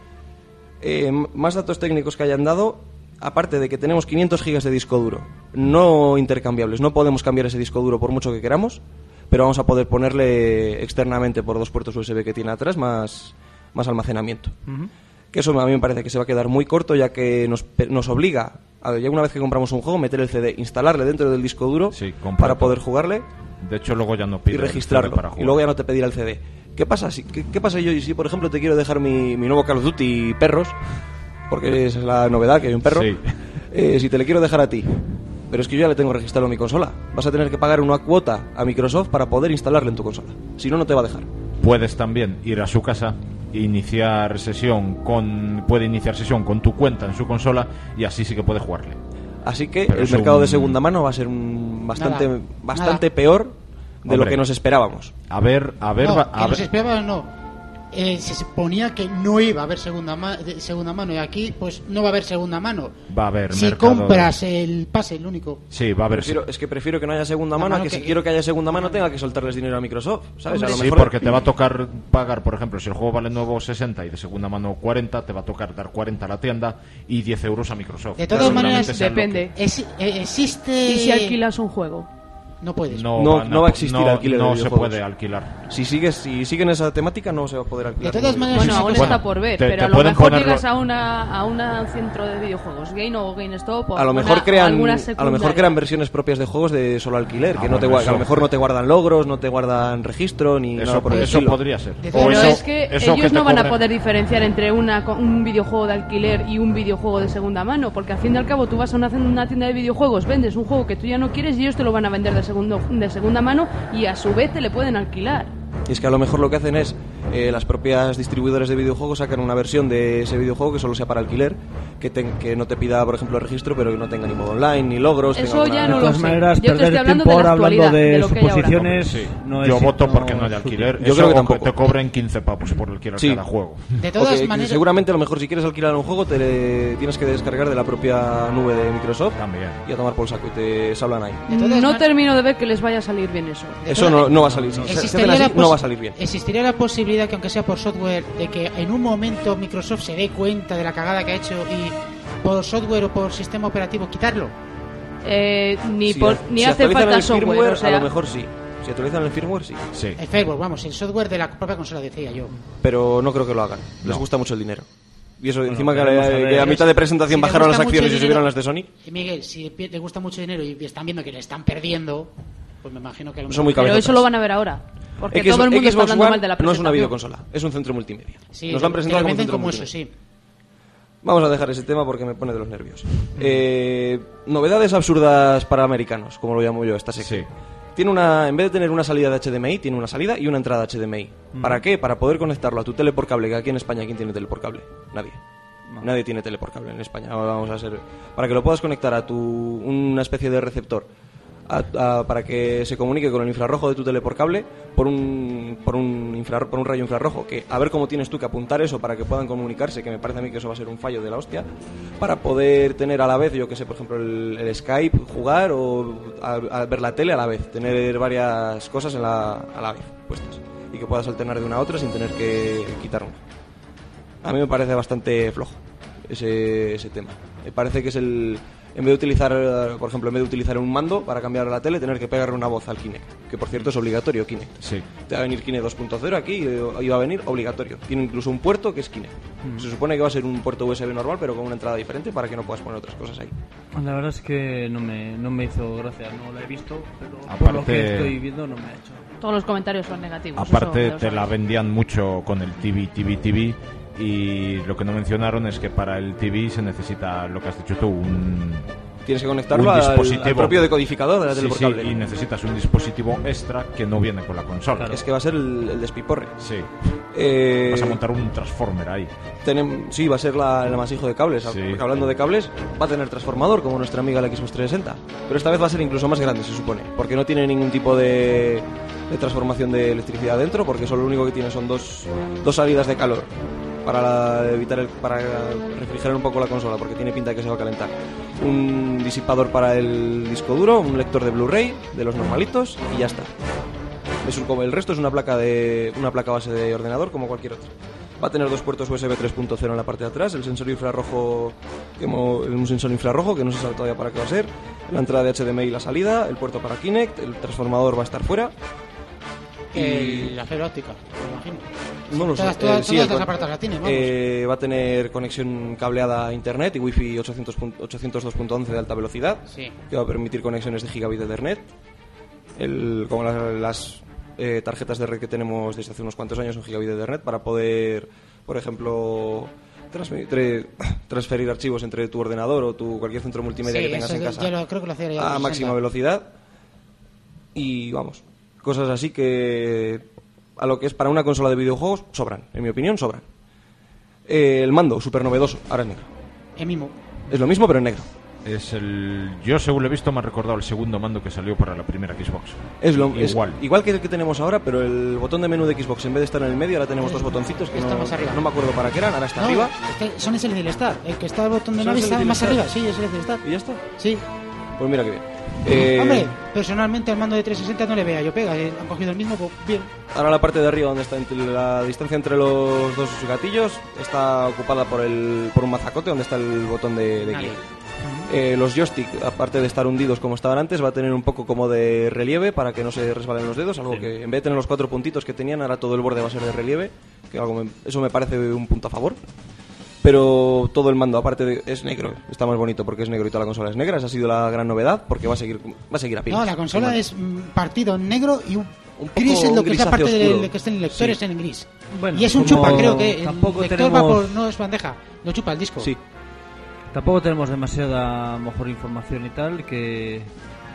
Más datos técnicos que hayan dado, aparte de que tenemos 500 GB de disco duro, no intercambiables, no podemos cambiar ese disco duro por mucho que queramos, pero vamos a poder ponerle externamente por 2 puertos USB que tiene atrás más almacenamiento. Que eso a mí me parece que se va a quedar muy corto, ya que nos obliga, ya una vez que compramos un juego, meter el CD, instalarle dentro del disco duro para poder jugarle. De hecho, luego ya no pide y registrarlo. Para jugar. Y luego ya no te pedirá el CD. ¿Qué pasa yo si, por ejemplo, te quiero dejar mi nuevo Call of Duty Perros? Porque es la novedad, que hay un perro. Sí. Si te le quiero dejar a ti, pero es que yo ya le tengo registrado en mi consola, vas a tener que pagar una cuota a Microsoft para poder instalarle en tu consola. Si no, no te va a dejar. Puedes también ir a su casa, puede iniciar sesión con tu cuenta en su consola y así sí que puede jugarle. Así que el mercado de segunda mano va a ser bastante peor de lo que nos esperábamos. Nos esperábamos no. Se suponía que no iba a haber segunda mano y aquí pues no va a haber segunda mano. Va a haber si compras el pase, el único. Sí, va a haber. Prefiero que no haya segunda mano a que si quiero que haya segunda mano tenga que soltarles dinero a Microsoft, ¿sabes? Sí, porque te va a tocar pagar, por ejemplo, si el juego vale nuevo 60 y de segunda mano 40, te va a tocar dar 40 a la tienda y 10 euros a Microsoft. De todas maneras, depende. Existe. ¿Y si alquilas un juego? No puedes. No va a existir alquiler de videojuegos. No se puede alquilar. Si siguen esa temática no se va a poder alquilar. De todas maneras, aún está por ver, pero a lo mejor llegas a un centro de videojuegos, Game o GameStop o a lo mejor crean versiones propias de juegos de solo alquiler, que a lo mejor no te guardan logros, no te guardan registro ni nada por el estilo. Eso podría ser. Pero es que ellos no van a poder diferenciar entre un videojuego de alquiler y un videojuego de segunda mano, porque al fin y al cabo tú vas a una tienda de videojuegos, vendes un juego que tú ya no quieres y ellos te lo van a vender de segunda mano y a su vez te le pueden alquilar. Y es que a lo mejor lo que hacen es las propias distribuidores de videojuegos sacan una versión de ese videojuego que solo sea para alquiler, que no te pida, por ejemplo, el registro, pero que no tenga ni modo online, ni logros. Eso ya no de todas lo sé. maneras, Yo te estoy hablando de la actualidad, de lo que hay ahora. Sí. No Yo es voto no porque no haya alquiler. Yo creo que tampoco. Te cobren 15 pavos por alquilar cada juego. De todas maneras, seguramente a lo mejor si quieres alquilar un juego tienes que descargar de la propia nube de Microsoft también y a tomar por saco y te hablan ahí. No termino de ver que les vaya a salir bien eso. Eso no va a salir. No va a salir bien. ¿Existiría la posibilidad que, aunque sea por software, de que en un momento Microsoft se dé cuenta de la cagada que ha hecho y por software o por sistema operativo quitarlo? Ni hace falta software, o sea, a lo mejor sí. Si actualizan el firmware, sí. El firmware, vamos, el software de la propia consola, decía yo. Pero no creo que lo hagan. Les gusta mucho el dinero. Y eso, encima que a mitad de presentación bajaron las acciones y subieron las de Sony. Miguel, si le gusta mucho dinero y están viendo que le están perdiendo, pues me imagino que... Pero eso lo van a ver ahora. Porque todo el mundo está hablando mal de la presentación. No es una videoconsola, es un centro multimedia. Sí, nos lo han presentado como eso, sí. Vamos a dejar ese tema porque me pone de los nervios. Novedades absurdas para americanos, como lo llamo yo, esta sección. Tiene en vez de tener una salida de HDMI, tiene una salida y una entrada HDMI. ¿Para qué? Para poder conectarlo a tu tele por cable, que aquí en España, ¿quién tiene tele por cable? Nadie. Nadie tiene tele por cable en España. Vamos a ser... Para que lo puedas conectar a una especie de receptor para que se comunique con el infrarrojo de tu tele por cable por un rayo infrarrojo, que a ver cómo tienes tú que apuntar eso para que puedan comunicarse, que me parece a mí que eso va a ser un fallo de la hostia, para poder tener a la vez, yo que sé, por ejemplo el Skype, jugar o a ver la tele a la vez, tener varias cosas a la vez puestas y que puedas alternar de una a otra sin tener que quitar una. A mí me parece bastante flojo ese tema. Me parece que es en vez de utilizar un mando para cambiar la tele, tener que pegarle una voz al Kinect, que por cierto es obligatorio Kinect. Sí. Te va a venir Kinect 2.0 aquí y va a venir obligatorio. Tiene incluso un puerto que es Kinect. Se supone que va a ser un puerto USB normal, pero con una entrada diferente para que no puedas poner otras cosas ahí. La verdad es que no me hizo gracia, no la he visto, pero aparte, por lo que estoy viendo no me ha hecho. Todos los comentarios son negativos. Aparte te la vendían mucho con el TV. Y lo que no mencionaron es que para el TV se necesita, lo que has dicho tú, tienes que conectarlo al propio decodificador de la tele por cable. Y necesitas un dispositivo extra que no viene con la consola. Claro. Es que va a ser el despiporre. Sí. Vas a montar un transformer ahí. Sí, va a ser el amasijo de cables. Sí. Porque hablando de cables, va a tener transformador como nuestra amiga la Xbox 360. Pero esta vez va a ser incluso más grande, se supone. Porque no tiene ningún tipo de transformación de electricidad dentro, porque solo lo único que tiene son dos salidas de calor para refrigerar un poco la consola, porque tiene pinta de que se va a calentar. Un disipador para el disco duro, un lector de Blu-ray de los normalitos y ya está. El resto es una placa base de ordenador como cualquier otra. Va a tener dos puertos USB 3.0 en la parte de atrás, el sensor infrarrojo, un sensor infrarrojo que no se sabe todavía para qué va a ser, la entrada de HDMI y la salida, el puerto para Kinect, el transformador va a estar fuera. La fibra óptica, me imagino. No lo sé. Todas las aparatos la tienen, vamos. Va a tener conexión cableada a internet y wifi 802.11 de alta velocidad, que va a permitir conexiones de gigabit de Ethernet. Como las tarjetas de red que tenemos desde hace unos cuantos años en gigabit de Ethernet, para poder, por ejemplo, transferir archivos entre tu ordenador o cualquier centro multimedia que tengas en casa creo que lo hacía a máxima velocidad. Y vamos, cosas así que a lo que es para una consola de videojuegos sobran, en mi opinión sobran. El mando, súper novedoso, ahora es negro. Es lo mismo pero en negro. Yo según lo he visto me ha recordado el segundo mando que salió para la primera Xbox. Igual que el que tenemos ahora, pero el botón de menú de Xbox en vez de estar en el medio ahora tenemos dos botoncitos que no me acuerdo para qué eran, ahora está arriba. Son ese del Star, el que está el botón de nave está más arriba, sí, es el del Star. ¿Y ya está? Sí. Pues mira qué bien. Hombre, personalmente al mando de 360 no le vea yo pega, han cogido el mismo, pues bien. Ahora la parte de arriba donde está la distancia entre los dos gatillos está ocupada por un mazacote donde está el botón de guía. Los joystick, aparte de estar hundidos como estaban antes, va a tener un poco como de relieve para que no se resbalen los dedos, algo que en vez de tener los 4 puntitos que tenían, ahora todo el borde va a ser de relieve, que eso me parece un punto a favor. Pero todo el mando, aparte es negro, está más bonito porque es negro y toda la consola es negra. Esa ha sido la gran novedad, porque va a seguir a pilas. No, la consola es partido en negro y un gris en lo que es la parte de que estén lectores en gris. Bueno, y es un chupa, creo que el lector va por, no es bandeja, lo chupa el disco. Sí. Tampoco tenemos demasiada mejor información y tal, que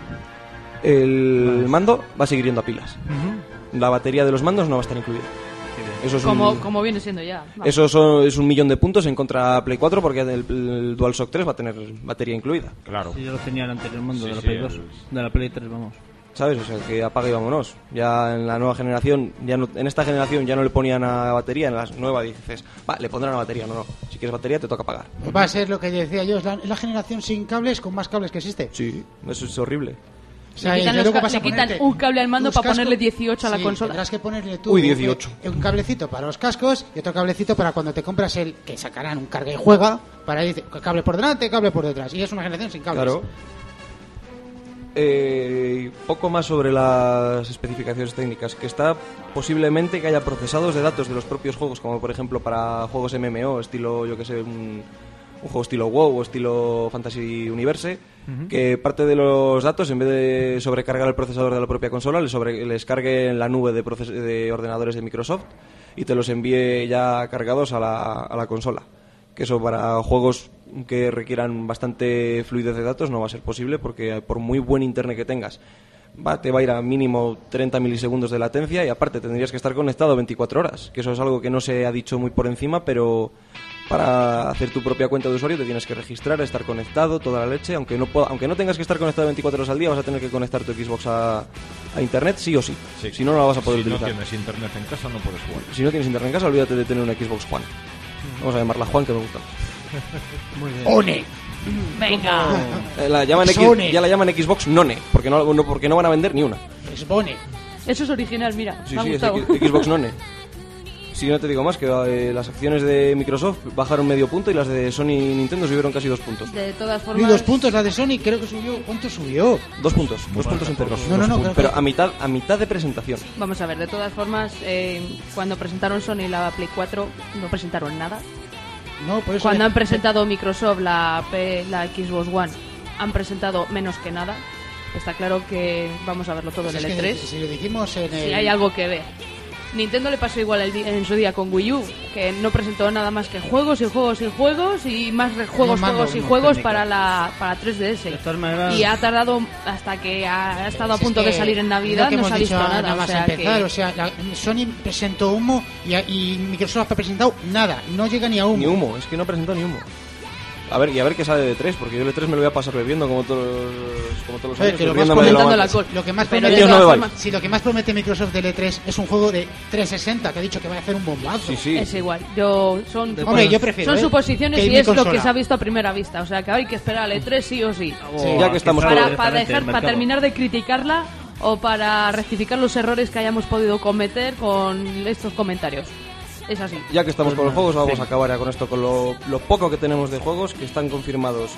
el mando va a seguir yendo a pilas. La batería de los mandos no va a estar incluida. Eso es como viene siendo ya. Vamos. Eso es 1.000.000 de puntos en contra Play 4 porque el DualShock 3 va a tener batería incluida. Claro. Sí, ya lo tenían anteriormente de la Play 2, de la Play 3, vamos. ¿Sabes? O sea, que apaga y vámonos. Ya en la nueva generación, en esta generación ya no le ponían a batería, en la nueva dices, le pondrán a batería. No. Si quieres batería te toca pagar. Va a ser lo que decía yo, es la generación sin cables con más cables que existe. Sí, eso es horrible. O sea, le quitan un cable al mando para ponerle 18 a la consola. Tendrás que ponerle tú 18. Un cablecito para los cascos y otro cablecito para cuando te compras el que sacarán un carga y juega, para decir cable por delante, cable por detrás. Y es una generación sin cables. Claro. Poco más sobre las especificaciones técnicas, que está posiblemente que haya procesados de datos de los propios juegos, como por ejemplo para juegos MMO, estilo, yo que sé, un juego estilo WoW o estilo Fantasy Universe, que parte de los datos, en vez de sobrecargar el procesador de la propia consola, les cargue en la nube de ordenadores de Microsoft y te los envíe ya cargados a la consola. Que eso para juegos que requieran bastante fluidez de datos no va a ser posible, porque por muy buen internet que tengas te va a ir a mínimo 30 milisegundos de latencia, y aparte tendrías que estar conectado 24 horas, que eso es algo que no se ha dicho muy por encima, pero para hacer tu propia cuenta de usuario te tienes que registrar, estar conectado, toda la leche. Aunque no tengas que estar conectado 24 horas al día, vas a tener que conectar tu Xbox a internet sí o sí. Si no, no la vas a poder utilizar. Si no tienes internet en casa no puedes jugar. Si no tienes internet en casa, olvídate de tener una Xbox One. Vamos a llamarla Juan, que me gusta. Muy bien. ¡One! ¡Venga! Ya la llaman Xbox None, porque no van a vender ni una. Es Bone. Eso es original, mira. Sí, me ha sí, gustado. es Xbox None. Si no te digo más, que las acciones de Microsoft bajaron medio punto y las de Sony y Nintendo subieron casi 2 puntos. De todas formas... Y 2 puntos, la de Sony creo que subió... ¿Cuánto subió? 2 puntos, 2 puntos enteros. No, pero a mitad de presentación. Vamos a ver, de todas formas, cuando presentaron Sony la Play 4, no presentaron nada. No, por eso cuando han presentado Microsoft la Xbox One, han presentado menos que nada. Está claro que vamos a verlo todo en el E3. Si lo dijimos en si hay algo que ver. Nintendo le pasó igual en su día con Wii U, que no presentó nada más que juegos y juegos y juegos y más juegos para 3DS. Y ha tardado hasta que ha estado a punto de salir en Navidad, no se ha visto nada. Más empezar, o sea, Sony presentó humo y Microsoft ha presentado nada, no llega ni a humo. Ni humo, es que no presentó ni humo. A ver qué sale de 3, porque yo el 3 me lo voy a pasar bebiendo como todos los años. Lo que más promete Microsoft del E3 es un juego de 360, que ha dicho que va a hacer un bombazo. Sí. Es igual. Son suposiciones y es lo que se ha visto a primera vista. O sea, que hay que esperar al E3 sí o sí. Ya que estamos para terminar de criticarla o para rectificar los errores que hayamos podido cometer con estos comentarios. Es así. Ya que estamos con los juegos, vamos a acabar ya con esto, con lo poco que tenemos de juegos que están confirmados.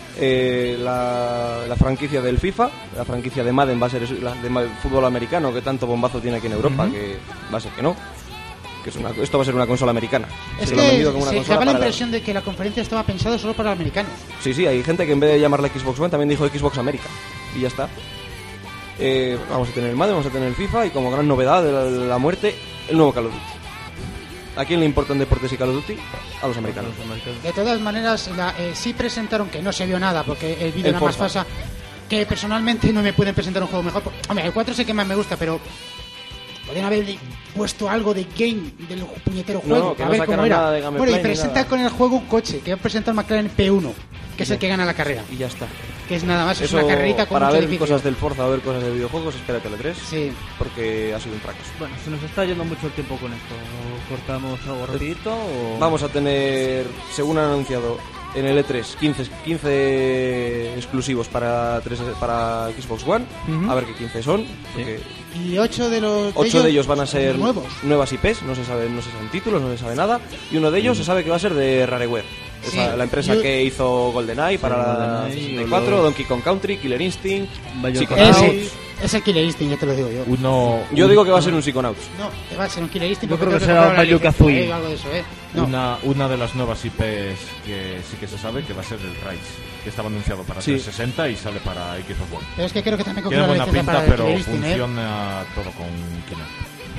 La franquicia del FIFA, la franquicia de Madden va a ser la de fútbol americano, que tanto bombazo tiene aquí en Europa, que va a ser que no. Esto va a ser una consola americana. Es que se daba la impresión de que la conferencia estaba pensada solo para los americanos. Sí, hay gente que en vez de llamarla Xbox One también dijo Xbox América. Y ya está. Vamos a tener el Madden, vamos a tener el FIFA y como gran novedad de la muerte, el nuevo Call of Duty. ¿A quién le importan deportes y Call of Duty? A los americanos. De todas maneras, sí presentaron, que no se vio nada, porque el vídeo era más falsa, que personalmente no me pueden presentar un juego mejor. Hombre, el 4 sé que más me gusta, pero podrían haber puesto algo de game del puñetero juego, que a ver cómo era. Bueno, y presenta con el juego un coche, que va a presentar el McLaren P1, que es el que gana la carrera. Y ya está. Que es nada más, es una carrerita con para mucho ver edificio. Cosas del Forza o ver cosas de videojuegos, espérate la 3. Sí. Porque ha sido un fracaso. Bueno, se nos está yendo mucho el tiempo con esto. ¿Cortamos algo rapidito o...? Vamos a tener, según han anunciado, en el E3 15 exclusivos para Xbox One. A ver qué 15 son. Y 8 de ellos van a ser nuevas IPs, no se saben títulos, no se sabe nada. Y uno de ellos se sabe que va a ser de Rareware. La empresa que hizo GoldenEye para la 64, Donkey Kong Country, Killer Instinct, Psychonauts. Es el Killer Instinct, ya te lo digo yo. Yo digo que va a ser un Psychonauts. No, va a ser un Killer Instinct. Yo creo que será un Banjo-Kazooie. Una de las nuevas IPs que sí que se sabe que va a ser el Rise, que estaba anunciado para 360 y sale para Xbox One. Pero es que creo que también tiene buena pinta, pero funciona todo con Kinect.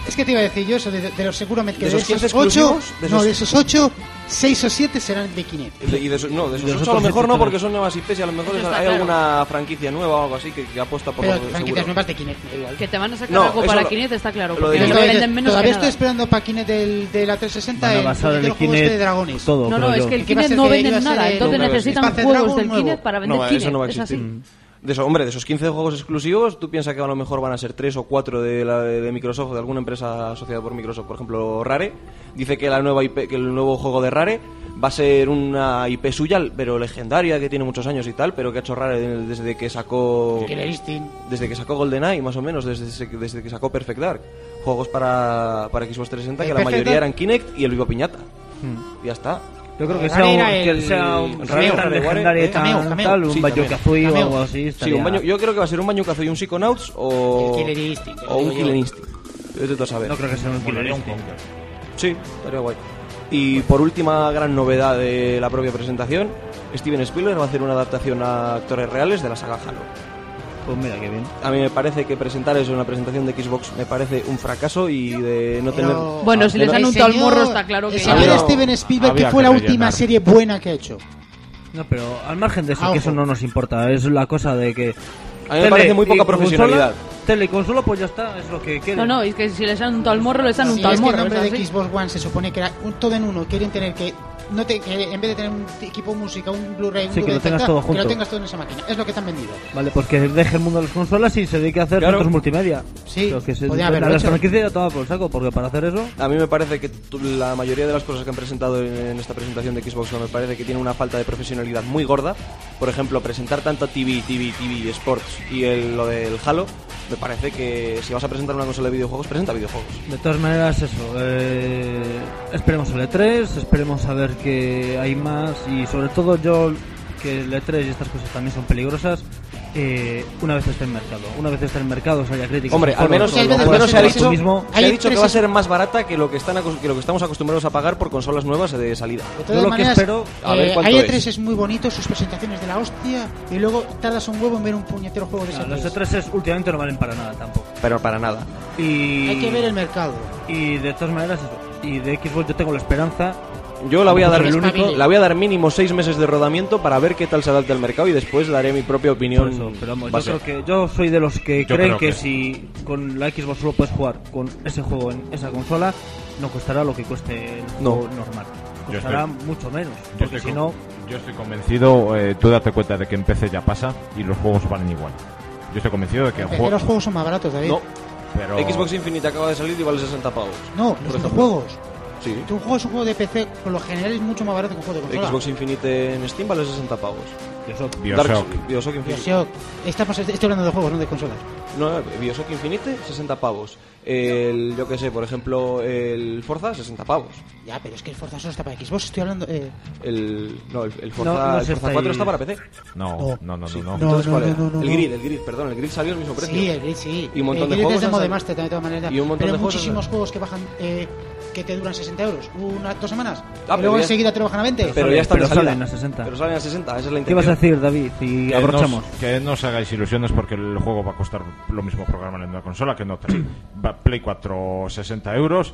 Es que te iba a decir yo eso de los seguramente que de esos 15 8, exclusivos, de esos 8, 6 o 7 serán de Kinect. De esos 8 a lo mejor no, porque son nuevas IPs y a lo mejor hay alguna franquicia nueva o algo así que apuesta por pero franquicias nuevas de Kinect, igual. Que te van a sacar algo para Kinect está claro, porque lo venden menos. Todavía estoy esperando para Kinect de la 360 el juego de dragones. No, es que el Kinect no venden nada, entonces necesitan juegos del Kinect para vender Kinect. Eso no va a existir. De esos 15 juegos exclusivos, ¿tú piensas que a lo mejor van a ser 3 o 4 de Microsoft, de alguna empresa asociada por Microsoft? Por ejemplo, Rare dice que la nueva IP, que el nuevo juego de Rare va a ser una IP suya, pero legendaria, que tiene muchos años y tal, pero que ha hecho Rare desde que sacó desde que sacó GoldenEye, más o menos, desde que sacó Perfect Dark. Juegos para Xbox 360 que la mayoría eran Kinect y el Viva Piñata. Y ya está. Yo creo que sea un legendario tal, un Banjo-Kazooie o algo así. Sí, yo creo que va a ser un Banjo-Kazooie, un Psychonauts o un Killer Instinct. Es de todo saber. No creo que sea un Killer Instinct. Sí, estaría guay. Y por última gran novedad de la propia presentación, Steven Spielberg va a hacer una adaptación a actores reales de la saga Halo. Pues mira, qué bien. A mí me parece que presentar eso en una presentación de Xbox me parece un fracaso y de no tener... Bueno, si les han untado el morro está claro que... El señor Steven Spielberg, que fue la última serie buena que ha hecho. No, pero al margen de eso, que eso no nos importa. Es la cosa de que... A mí me parece muy poca profesionalidad. Tele y consola, pues ya está, es lo que quieren. No, es que si les han untado el morro, les han untado el morro. Es que el nombre de Xbox One se supone que era todo en uno. Quieren tener que en vez de tener un equipo de música, un Blu-ray, un que lo tengas todo junto. Que lo tengas todo en esa máquina. Es lo que te han vendido. Vale, pues que deje el mundo de las consolas y se dedique a hacer centros multimedia. Sí, que se podría haberlo la hecho. franquicia ya toma por el saco, porque para hacer eso... A mí me parece que la mayoría de las cosas que han presentado en esta presentación de Xbox One me parece que tiene una falta de profesionalidad muy gorda. Por ejemplo, presentar tanto TV, Sports y lo del Halo, me parece que si vas a presentar una consola de videojuegos, presenta videojuegos. De todas maneras, eso, esperemos el E3, esperemos a ver que hay más y sobre todo que el E3 y estas cosas también son peligrosas. Una vez esté en mercado. Una vez esté en mercado, se haya críticas. Hombre, al menos se ha dicho que va a ser más barata que lo que estamos acostumbrados a pagar por consolas nuevas de salida. De todas maneras, hay E3 es muy bonito, sus presentaciones de la hostia, y luego tardas un huevo en ver un puñetero juego de ese. Los E3 últimamente no valen para nada tampoco. Pero para nada. Hay que ver el mercado. Y de todas maneras, eso. Y de Xbox yo tengo la esperanza. Yo la voy a dar mínimo 6 meses de rodamiento para ver qué tal se adapta al mercado y después daré mi propia opinión. Eso, pero vamos, yo soy de los que creen que si con la Xbox solo puedes jugar con ese juego en esa consola, no costará lo que cueste el juego normal. Costará mucho menos, porque si no... Yo estoy convencido, tú date cuenta de que en PC ya pasa y los juegos valen igual. Yo estoy convencido de que los juegos son más baratos, David. No, pero... Xbox Infinite acaba de salir y vale 60 pavos. No, los juegos. Sí. Un juego es un juego de PC, por lo general es mucho más barato que un juego de consola. Xbox Infinite en Steam vale 60 pavos. Bioshock Infinite. Estoy hablando de juegos, no de consolas. No, Bioshock Infinite 60 pavos. Yo que sé, por ejemplo, el Forza 60 pavos. Ya, pero es que el Forza solo está para Xbox, estoy hablando... El Forza 4 está para PC. No. Entonces, ¿cuál era? El Grid salió al mismo precio. Sí, el Grid sí. Y un montón de juegos. Es de Modemaster, de todas maneras. Y un montón pero de muchísimos juegos que bajan... que te duran 60 euros, 2 semanas, y luego enseguida te lo bajan a 20. Pero ya están salen a 60. Pero salen a 60, esa es la intención. ¿Qué vas a decir, David? Si abrochamos. Que no os hagáis ilusiones porque el juego va a costar lo mismo programar en una consola que en otra. Play 4 60 euros,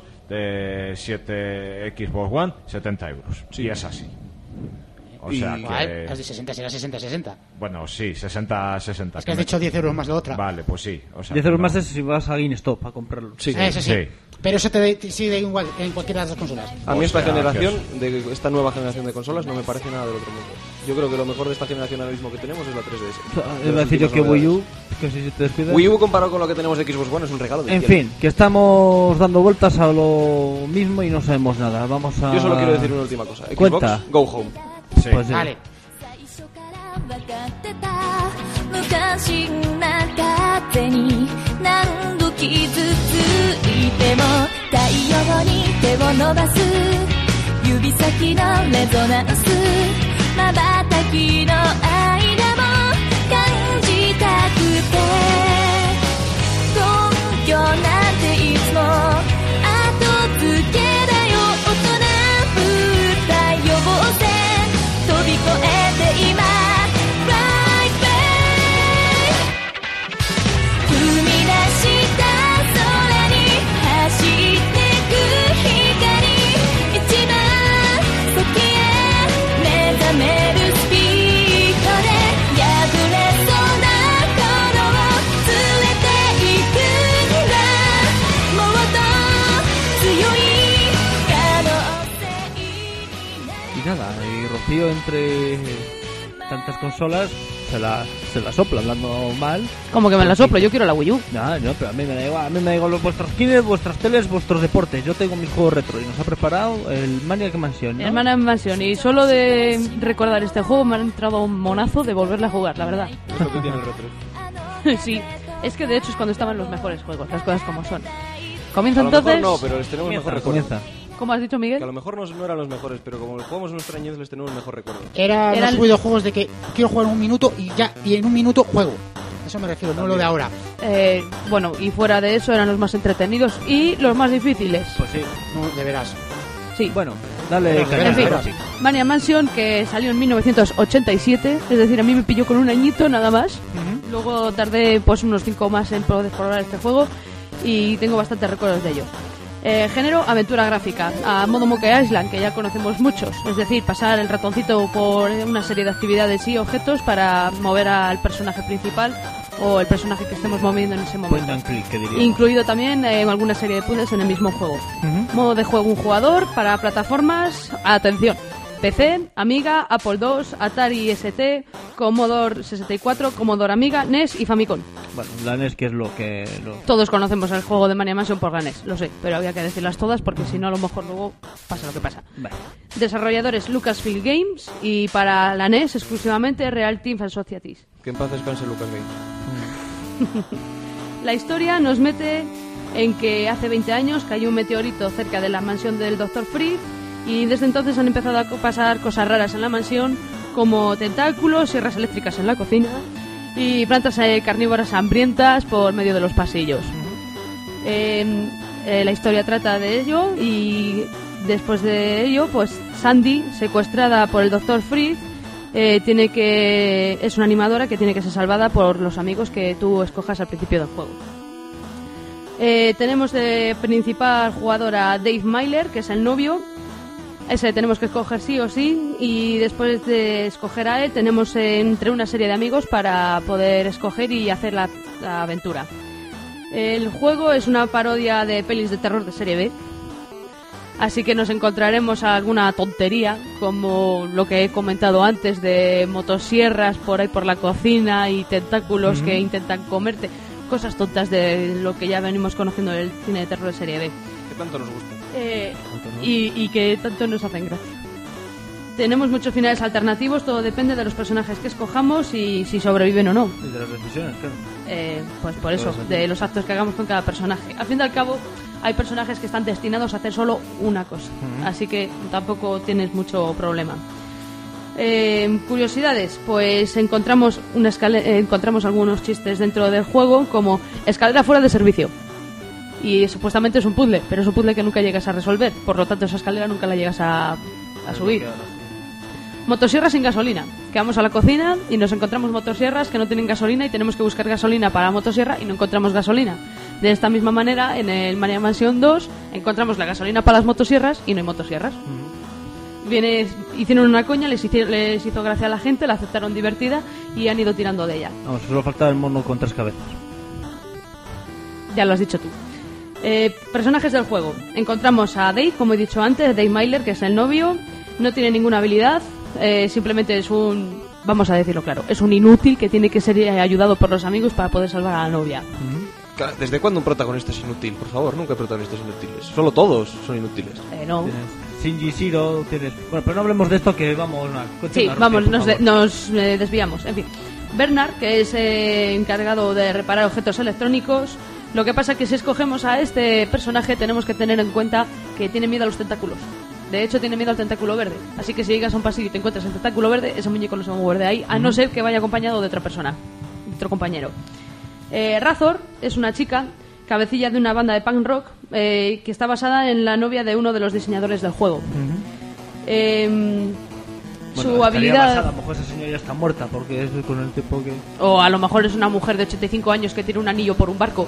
7 Xbox One 70 euros. Sí, es así. O sea que... Has de 60 será 60-60. Bueno, sí, 60-60. Es que has dicho 10 euros más de otra. Vale, pues sí. O sea, 10 euros más es si vas a GameStop a comprarlo. Sí, eso sí. Pero eso te sigue igual en cualquiera de las dos consolas. A mí esta nueva generación de consolas no me parece nada del otro mundo. Yo creo que lo mejor de esta generación ahora mismo que tenemos es la 3DS. Iba a decir yo que Wii U, que si te descuidas... Wii U comparado con lo que tenemos de Xbox One es un regalo. En fin, que estamos dando vueltas a lo mismo y no sabemos nada. Vamos a... Yo solo quiero decir una última cosa. Xbox, Cuenta. Go Home. Sí. Pues sí. Vale. entre tantas consolas se la sopla, hablando mal. ¿Cómo que me la soplo? Yo quiero la Wii U. No, pero a mí me da igual. A mí me da igual vuestros kines, vuestras teles, vuestros deportes. Yo tengo mis juegos retro y nos ha preparado el Maniac Mansion, ¿no? El Maniac Mansion. Y solo de recordar este juego me ha entrado un monazo de volverle a jugar, la verdad. Es lo que tiene el retro. Sí, es que de hecho es cuando estaban los mejores juegos, las cosas como son. Comienza a lo entonces... mejor no, pero les tenemos mejor recuerdo. ¿Cómo has dicho, Miguel? Que a lo mejor no eran los mejores, pero como los jugamos en nuestra niñez les tenemos mejor recuerdo. Eran los videojuegos de que quiero jugar un minuto y en un minuto juego. Eso me refiero, no lo de ahora. Bueno, y fuera de eso eran los más entretenidos y los más difíciles. Pues sí. No, de veras. Sí. Bueno, dale. En fin, Maniac Mansion, que salió en 1987, es decir, a mí me pilló con un añito nada más. Luego tardé pues unos 5 más en poder probar este juego y tengo bastantes recuerdos de ello. Género, aventura gráfica, a modo Monkey Island, que ya conocemos muchos, es decir, pasar el ratoncito por una serie de actividades y objetos para mover al personaje principal o el personaje que estemos moviendo en ese momento. Point and click, que diría. Incluido también alguna serie de puzzles en el mismo juego. Modo de juego un jugador para plataformas, atención, PC, Amiga, Apple II, Atari ST, Commodore 64, Commodore Amiga, NES y Famicom. Bueno, la NES, que es lo que... Todos conocemos el juego de Maniac Mansion por la NES, lo sé, pero había que decirlas todas porque si no a lo mejor luego pasa lo que pasa. Vale. Desarrolladores Lucasfilm Games y para la NES exclusivamente Real Team Associates. Que en paz descanse Lucas Games. La historia nos mete en que hace 20 años cayó un meteorito cerca de la mansión del Dr. Freeze y desde entonces han empezado a pasar cosas raras en la mansión, como tentáculos, sierras eléctricas en la cocina y plantas carnívoras hambrientas por medio de los pasillos. La historia trata de ello y después de ello, pues Sandy, secuestrada por el Dr. Freeze, es una animadora que tiene que ser salvada por los amigos que tú escojas al principio del juego. Tenemos de principal jugador a Dave Myler, que es el novio. Ese tenemos que escoger sí o sí, y después de escoger a él tenemos entre una serie de amigos para poder escoger y hacer la aventura. El juego es una parodia de pelis de terror de serie B, así que nos encontraremos alguna tontería como lo que he comentado antes de motosierras por ahí por la cocina y tentáculos que intentan comerte, cosas tontas de lo que ya venimos conociendo del cine de terror de serie B. ¿Qué tanto nos gusta? Y que tanto nos hacen gracia. Tenemos muchos finales alternativos, todo depende de los personajes que escojamos y si sobreviven o no. Y de las decisiones, claro. Pues por eso, de los actos que hagamos con cada personaje. Al fin y al cabo, hay personajes que están destinados a hacer solo una cosa, así que tampoco tienes mucho problema. Curiosidades, pues encontramos algunos chistes dentro del juego, como escalera fuera de servicio. Y supuestamente es un puzzle, pero es un puzzle que nunca llegas a resolver, por lo tanto esa escalera nunca la llegas a subir. Motosierras sin gasolina, que vamos a la cocina y nos encontramos motosierras que no tienen gasolina y tenemos que buscar gasolina para la motosierra y no encontramos gasolina. De esta misma manera, en el Maniac Mansion 2 encontramos la gasolina para las motosierras y no hay motosierras. Hicieron una coña, les hizo gracia a la gente, la aceptaron divertida y han ido tirando de ella. Vamos, solo falta el mono con 3 cabezas. Ya lo has dicho tú. Personajes del juego. Encontramos a Dave, como he dicho antes, Dave Myler, que es el novio. No tiene ninguna habilidad, simplemente es vamos a decirlo claro, es un inútil que tiene que ser ayudado por los amigos para poder salvar a la novia. ¿Desde cuándo un protagonista es inútil? Por favor, nunca hay protagonistas inútiles. Solo todos son inútiles. No. Shinji Shiro, tienes... Bueno, pero no hablemos de esto, que vamos a... Sí, vamos, nos desviamos. En fin, Bernard, que es encargado de reparar objetos electrónicos. Lo que pasa es que si escogemos a este personaje tenemos que tener en cuenta que tiene miedo a los tentáculos. De hecho, tiene miedo al tentáculo verde. Así que si llegas a un pasillo y te encuentras el tentáculo verde, ese muñeco no se va a mover de ahí, a no ser que vaya acompañado de otra persona, de otro compañero. Razor es una chica, cabecilla de una banda de punk rock, que está basada en la novia de uno de los diseñadores del juego. Su habilidad... A lo mejor esa señora ya está muerta, porque es con el tiempo que... O a lo mejor es una mujer de 85 años que tiene un anillo por un barco.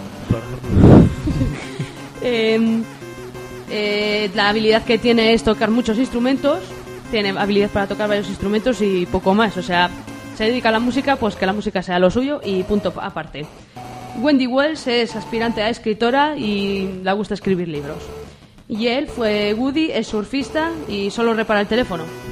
La habilidad que tiene es tocar muchos instrumentos. Tiene habilidad para tocar varios instrumentos y poco más. O sea, se dedica a la música, pues que la música sea lo suyo y punto aparte. Wendy Wells es aspirante a escritora y le gusta escribir libros. Y Woody, es surfista y solo repara el teléfono.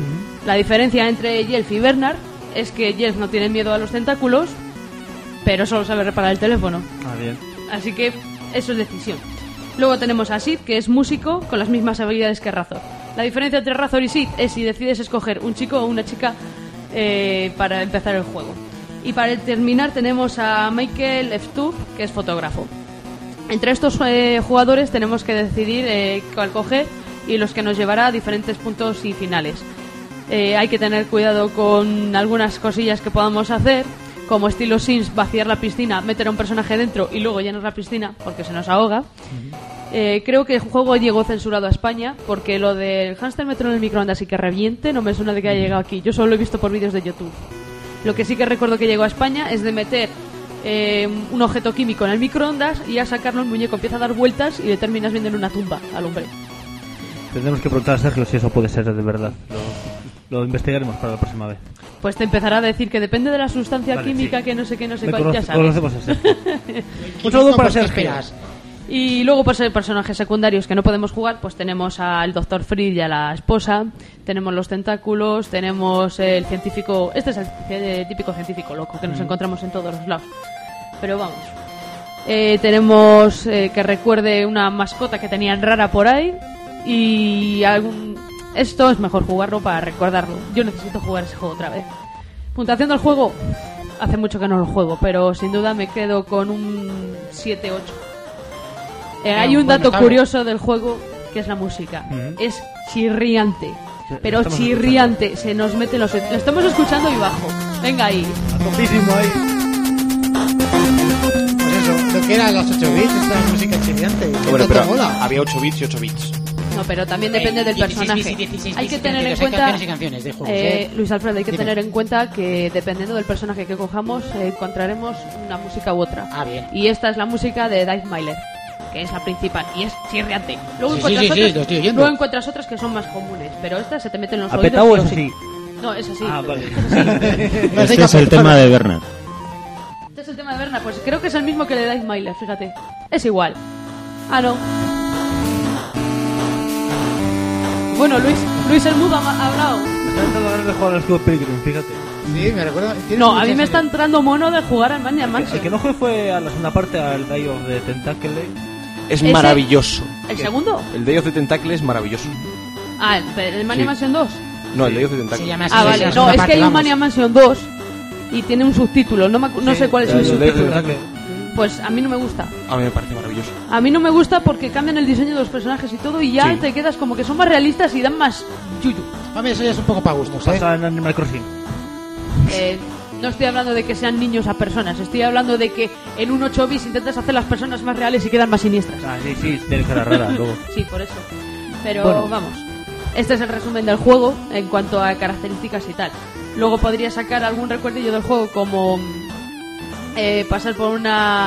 La diferencia entre Jelf y Bernard es que Jelf no tiene miedo a los tentáculos, pero solo sabe reparar el teléfono. Bien. Así que eso es decisión. Luego tenemos a Sid, que es músico con las mismas habilidades que Razor. La diferencia entre Razor y Sid es si decides escoger un chico o una chica para empezar el juego. Y para terminar tenemos a Michael F. que es fotógrafo. Entre estos jugadores tenemos que decidir cuál coger y los que nos llevará a diferentes puntos y finales. Hay que tener cuidado con algunas cosillas que podamos hacer, como estilo Sims, vaciar la piscina, meter a un personaje dentro y luego llenar la piscina porque se nos ahoga. Creo que el juego llegó censurado a España porque lo del hámster meterlo en el microondas y que reviente no me suena de que haya llegado aquí. Yo solo lo he visto por vídeos de YouTube. Lo que sí que recuerdo que llegó a España es de meter un objeto químico en el microondas y al sacarlo el muñeco empieza a dar vueltas y le terminas viendo en una tumba al hombre. Tendremos que preguntar a Sergio si eso puede ser de verdad. Lo investigaremos para la próxima vez. Pues te empezará a decir que depende de la sustancia química, sí. que no sé qué, no sé cuál, ya sabes. Conocemos a Sergio. Un saludo para Sergio. Y luego, pues, personajes secundarios que no podemos jugar, pues tenemos al Dr. Fried y a la esposa, tenemos los tentáculos, tenemos el científico, este es el típico científico loco que nos encontramos en todos los lados. Pero vamos, tenemos que recuerde una mascota que tenían rara por ahí y esto es mejor jugarlo para recordarlo. Yo necesito jugar ese juego otra vez. Puntuación del juego, hace mucho que no lo juego, pero sin duda me quedo con un 7-8. Hay un dato curioso del juego que es la música. Es chirriante, pero chirriante. Se nos mete los... Lo estamos escuchando y bajo. Venga ahí. A topísimo ahí. Pues eso, lo que era los 8 bits, esta música chirriante. Bueno, pero había 8 bits y 8 bits. No, pero también depende del personaje. 16, hay que tener en cuenta, canciones de juegos, Luis Alfredo, hay que tener en cuenta que dependiendo del personaje que cojamos, encontraremos una música u otra. Bien. Y esta es la música de Dave Miller, que es la principal y es chirriante. Luego luego encuentras otras que son más comunes, pero esta se te mete en los oídos. ¿Apetado o es así? No, es así. Vale. Este es el tema de Bernard. Este es el tema de Bernard, pues creo que es el mismo que el de Dave Miller, fíjate. Es igual. No. Bueno, Luis el Mudo ha hablado. Me está entrando ganas de jugar al Scott Pilgrim, fíjate. Sí, me recuerda. No, a mí me está entrando mono de jugar al Mania Mansion. El que no fue a la segunda parte, al Day of the Tentacle. Es maravilloso. ¿El segundo? El Day of the Tentacle es maravilloso. ¿El Mania Mansion 2? No, el Day of the Tentacle. Vale. No, es que hay un Mania Mansion 2 y tiene un subtítulo. No sé cuál es el subtítulo. Pues a mí no me gusta. A mí me parece maravilloso. A mí no me gusta porque cambian el diseño de los personajes y todo y ya te quedas como que son más realistas y dan más yuyu. A mí eso ya es un poco para gustos, Pasa en Animal Crossing. No estoy hablando de que sean niños a personas, estoy hablando de que en un 8 bits intentas hacer las personas más reales y quedan más siniestras. Sí, tiene cara rara luego. Sí, por eso. Pero bueno, vamos. Este es el resumen del juego en cuanto a características y tal. Luego podría sacar algún recuerdillo del juego como pasar por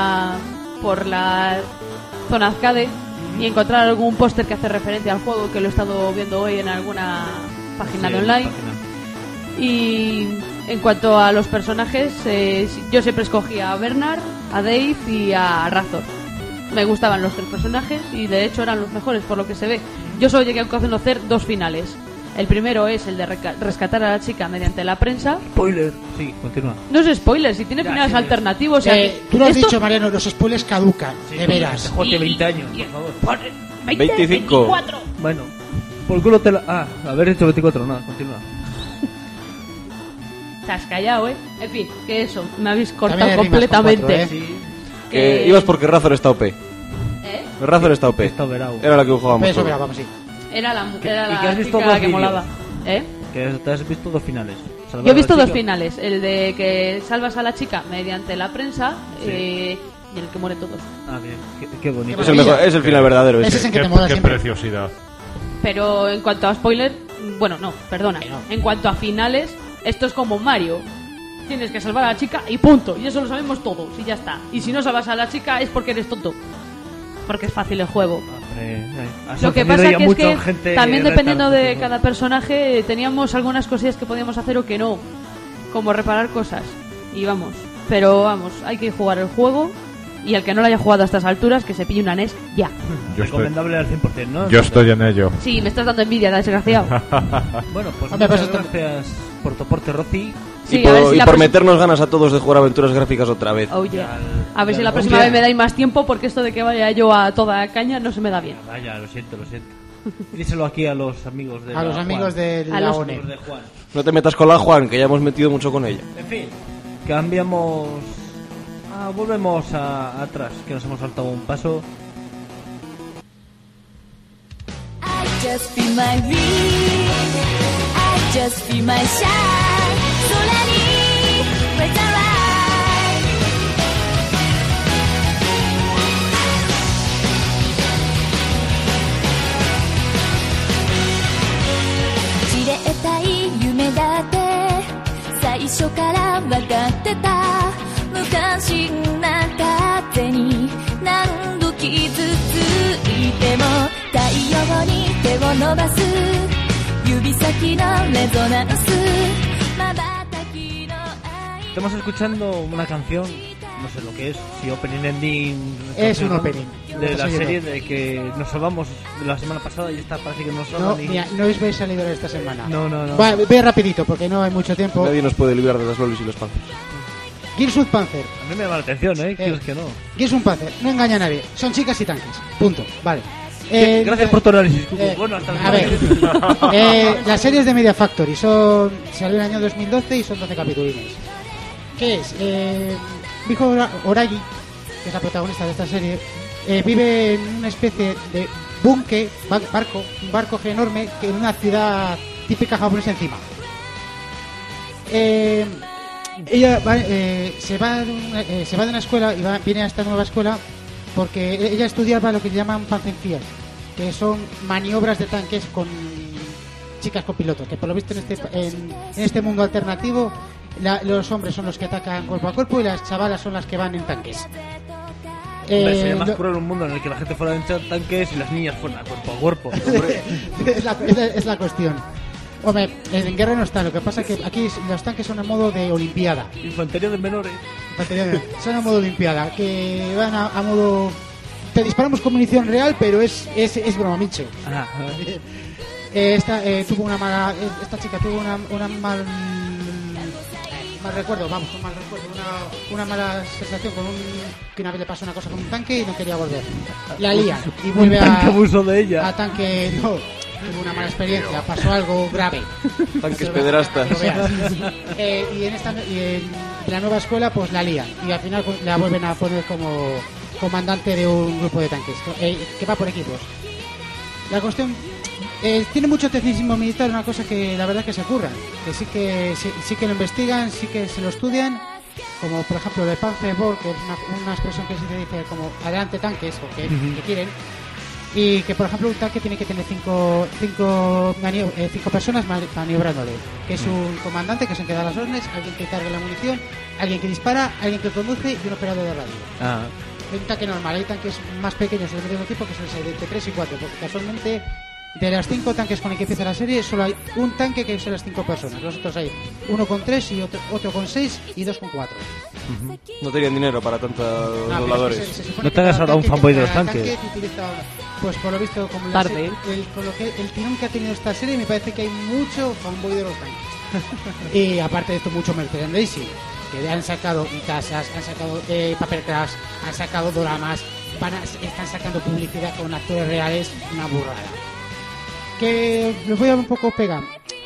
la zona arcade y encontrar algún póster que hace referencia al juego, que lo he estado viendo hoy en alguna página de online. Y en cuanto a los personajes, yo siempre escogía a Bernard, a Dave y a Razor. Me gustaban los 3 personajes y de hecho eran los mejores por lo que se ve. Yo solo llegué a conocer 2 finales. El primero es el de rescatar a la chica mediante la prensa. Spoiler. Sí, continúa. No es spoiler, si tiene finales alternativos. O sea, tú lo has dicho, Mariano, los spoilers caducan. De veras. Joder, 20 años, por favor. 25. 24. Bueno, por culo te la... haber dicho 24, nada, continúa. Te has callado, En fin, que eso, me habéis cortado completamente. 4, Que ibas porque Razor está OP. Razor está OP. Era la que jugábamos. Eso, vamos, sí. Era la ¿Y que has visto chica dos que molaba. Que te has visto 2 finales. Yo he visto 2 finales. El de que salvas a la chica mediante la prensa y el que muere todos. Bien. Qué bonito. Es el final verdadero. Ese es el que te mola qué siempre. preciosidad. Pero en cuanto a spoiler, bueno, no, perdona. En cuanto a finales, esto es como Mario. Tienes que salvar a la chica y punto. Y eso lo sabemos todos y ya está. Y si no salvas a la chica es porque eres tonto. Porque es fácil el juego. Lo que pasa que es que también dependiendo de cada personaje teníamos algunas cosillas que podíamos hacer o que no, como reparar cosas y vamos, pero vamos, hay que jugar el juego Y el que no lo haya jugado a estas alturas, que se pille una NES ya. Recomendable al 100%, ¿no? Yo estoy en ello. Sí, me estás dando envidia, desgraciado. Bueno, pues muchas gracias por tu aporte, Rosy. Sí, y por meternos ganas a todos de jugar aventuras gráficas otra vez. Oh, yeah. A ver si la próxima vez me dais más tiempo, porque esto de que vaya yo a toda caña no se me da bien. Vaya, lo siento. Díselo aquí a los amigos de los amigos de la ONE. No te metas con la Juan, que ya hemos metido mucho con ella. En fin, cambiamos... volvemos atrás, que nos hemos saltado un paso. I just feel my dream, I just feel my shine. 空に with the light. 散れたい夢だって最初から分かってた。昔な風に何度傷ついても太陽に手を伸ばす指先のレゾナンス。 Estamos escuchando una canción, no sé lo que es, si opening ending... Es un opening. De la serie de que nos salvamos de la semana pasada y esta parece que nos salva. No, mira, no os veis salido de esta semana. No. Ve rapidito porque no hay mucho tiempo. Nadie nos puede librar de las lolis y los panzers. Gears of Panzer. A mí me llama la atención, ¿Quieres que no? Gears of Panzer, no engaña a nadie. Son chicas y tanques. Punto. Vale. Gracias por tu análisis. Bueno, hasta a ver, las series de Media Factory salió en el año 2012 y son 12 capitulines. ¿Qué es? Miho Oragi, que es la protagonista de esta serie, vive en una especie de un barco enorme que en una ciudad típica japonesa encima. Ella se va de una escuela y viene a esta nueva escuela porque ella estudiaba lo que llaman Panzerfield, que son maniobras de tanques con chicas copilotos, que por lo visto en este mundo alternativo los hombres son los que atacan cuerpo a cuerpo y las chavalas son las que van en tanques. Sería más cruel un mundo en el que la gente fuera en tanques y las niñas fueran cuerpo a cuerpo. es la cuestión. Hombre, en guerra no está, lo que pasa es que aquí los tanques son a modo de olimpiada. Infantería de menores. Son a modo olimpiada, que van a modo... Te disparamos con munición real, pero es broma, Micho. Esta chica tuvo una mala sensación que una vez le pasó una cosa con un tanque y no quería volver. La lía y vuelve abusó de ella. A tanque, no, tuvo una mala experiencia, pasó algo grave. Tanques pederastas. Y en la nueva escuela pues la lían y al final la vuelven a poner como comandante de un grupo de tanques que va por equipos. La cuestión tiene mucho tecnicismo militar, una cosa que la verdad que se curran, que sí que lo investigan, sí que se lo estudian, como por ejemplo el Panzerboard, que es una expresión que se dice como adelante tanques, o que quieren, y que por ejemplo un tanque tiene que tener cinco personas maniobrándole, que es un comandante que es el que da las órdenes, alguien que cargue la munición, alguien que dispara, alguien que conduce y un operador de radio. Un tanque normal, hay tanques más pequeños del mismo tipo que son de 3 y 4, porque casualmente de las 5 tanques con el que empieza la serie solo hay un tanque que son las 5 personas, los otros hay uno con 3 y otro con 6 y dos con 4. No tenían dinero para tantos dobladores. No te hagas ahora un fanboy de los tanques. Pues por lo visto, como el tirón que ha tenido esta serie, me parece que hay mucho fanboy de los tanques. Y aparte de esto, mucho merchandising, que han sacado casas, han sacado paper craft, han sacado dramas, están sacando publicidad con actores reales, una burrada. Que les voy a un poco pegar.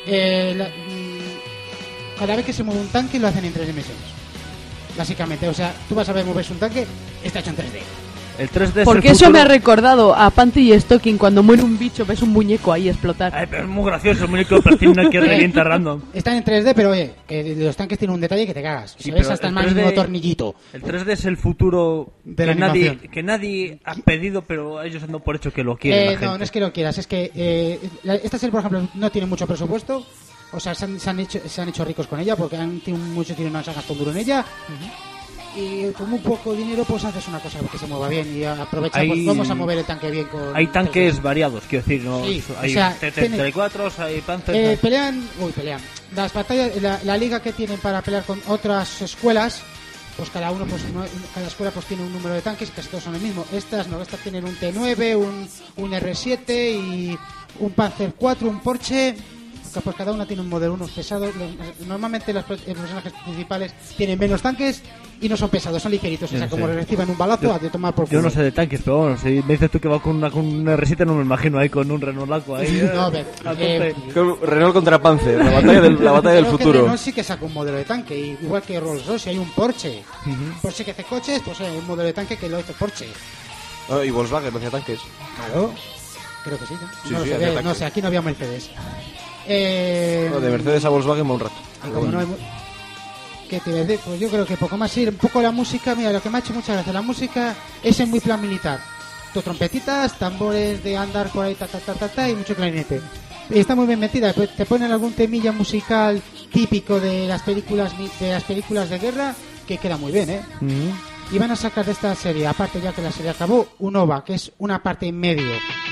Cada vez que se mueve un tanque lo hacen en 3 dimensiones. Básicamente, o sea, tú vas a ver moverse un tanque, está hecho en 3D. El 3D porque eso me ha recordado a Panty y Stocking cuando muere un bicho, ves un muñeco ahí explotar. Ay, pero es muy gracioso el muñeco de plastilina que revienta random. Están en 3D, pero oye, que los tanques tienen un detalle que te cagas. Sí, ves hasta el mínimo tornillito. El 3D es el futuro de que nadie ha pedido, pero ellos han dado por hecho que lo quieren. No es que lo quieras, es que esta serie, por ejemplo, no tiene mucho presupuesto. O sea, se han hecho ricos con ella porque han tenido mucho dinero, no se han gastado duro en ella. Y con muy poco dinero pues haces una cosa que se mueva bien y aprovecha, pues vamos a mover el tanque bien con... Hay tanques variados, quiero decir, ¿no? Sí, hay T-34, hay Panzer... Pelean las batallas, la liga que tienen para pelear con otras escuelas, pues cada uno, pues cada escuela pues tiene un número de tanques y casi todos son el mismo. Estas tienen un T9, un R7 y un Panzer 4, un Porsche. Pues cada una tiene un modelo, unos pesados. Normalmente los personajes principales tienen menos tanques y no son pesados, son ligeritos. O sea, como reciban un balazo, a tomar por culo. Yo no sé de tanques, pero bueno, si me dices tú que va con un R7, no me imagino ahí con un Renault Laco ahí. No, Renault contra Panzer, la batalla del futuro. Renault sí que saca un modelo de tanque, igual que Rolls-Royce, hay un Porsche. Porsche que hace coches, pues hay un modelo de tanque que lo hace Porsche. Y Volkswagen no hacía tanques. Claro, creo que sí. No sé, aquí no había Mercedes. De Mercedes a Volkswagen va un rato. ¿Qué te iba a decir? Pues yo creo que poco más. Sí, un poco la música. Mira, lo que me ha hecho muchas gracias la música es en muy plan militar. Trompetitas, tambores de andar por ahí, y mucho clarinete. Y está muy bien metida. Te ponen algún temilla musical típico de las películas de guerra que queda muy bien, ¿eh? Y van a sacar de esta serie, aparte ya que la serie acabó, un OVA, que es una parte en medio.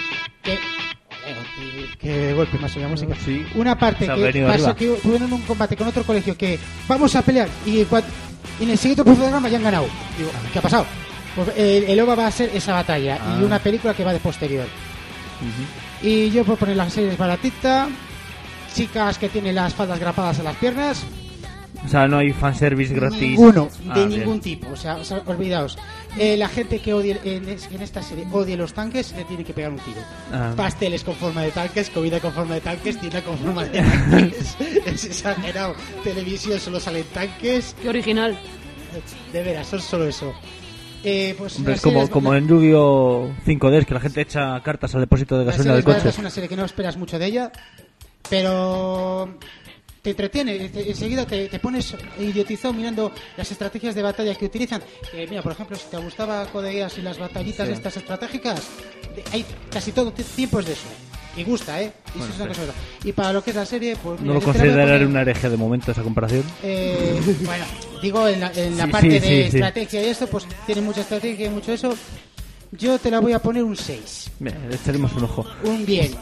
Que golpe más la música. Sí. Una parte que pasó, que tuvieron un combate con otro colegio que vamos a pelear y en el siguiente programa ya han ganado. Digo, ¿qué ha pasado? Pues el OVA va a ser esa batalla y una película que va de posterior. Y yo puedo poner las series baratita, chicas que tienen las faldas grapadas a las piernas. O sea, no hay fanservice gratis. Ninguno, de ningún tipo. O sea, olvidaos. La gente que odie en esta serie odie los tanques le tiene que pegar un tiro. Pasteles con forma de tanques, comida con forma de tanques, tienda con forma de tanques. Es exagerado. Televisión solo salen tanques. Qué original. De veras, son solo eso. Pues hombre, es como en Yu-Gi-Oh 5D, que la gente echa cartas al depósito de gasolina del coche. Es una serie que no esperas mucho de ella, pero te entretiene, enseguida te pones idiotizado mirando las estrategias de batalla que utilizan. Mira, por ejemplo, si te gustaba Code Geass y las batallitas estas estratégicas, hay casi todo tiempo es de eso. Y gusta, ¿eh? Y, bueno, sí. Y para lo que es la serie, pues... ¿No lo consideraré una herejía de momento esa comparación? Bueno, digo, en la parte de estrategia y esto, pues tiene mucha estrategia y mucho eso. Yo te la voy a poner un 6. Bien, le echaremos un ojo. Un bien.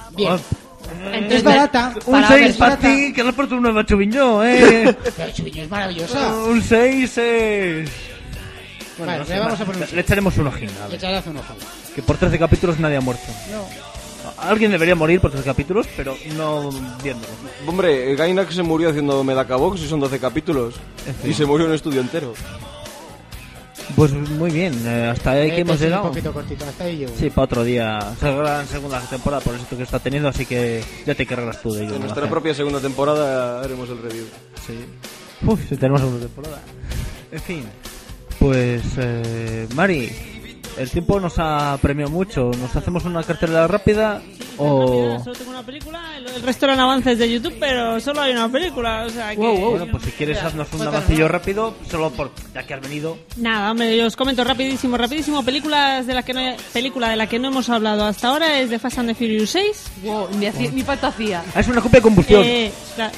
Es barata. Un 6 para ti, que no es por tu nueva Chubiño, Pero Chubiño es maravillosa. Un 6 es... Bueno, vale, le vamos a poner un 6. Le echaremos un ojín. Le echarás un ojo. Que por 13 capítulos nadie ha muerto. No. Alguien debería morir por 13 capítulos, pero no viéndolo. Hombre, Gainax se murió haciendo Medacavox y son 12 capítulos. Y se murió un estudio entero. Pues muy bien, hasta ahí que hemos llegado. Un poquito cortito, hasta ahí yo. Sí, para otro día. Será en segunda temporada por el éxito que está teniendo, así que ya te encargarás tú de ello. En nuestra propia segunda temporada haremos el review. Sí. Uf, si tenemos segunda temporada. En fin, pues Mari, el tiempo nos ha premiado mucho. ¿Nos hacemos una cartelera rápida o...? Rápida, solo tengo una película, el resto eran avances de YouTube, pero solo hay una película, o sea que... Bueno, pues si quieres haznos un avancillo rápido, solo por ya que has venido. Nada, hombre, yo os comento rapidísimo. Película de la que no hemos hablado hasta ahora es de Fast and the Furious 6. Wow, mi fantasía. Es una copia de combustión. Claro.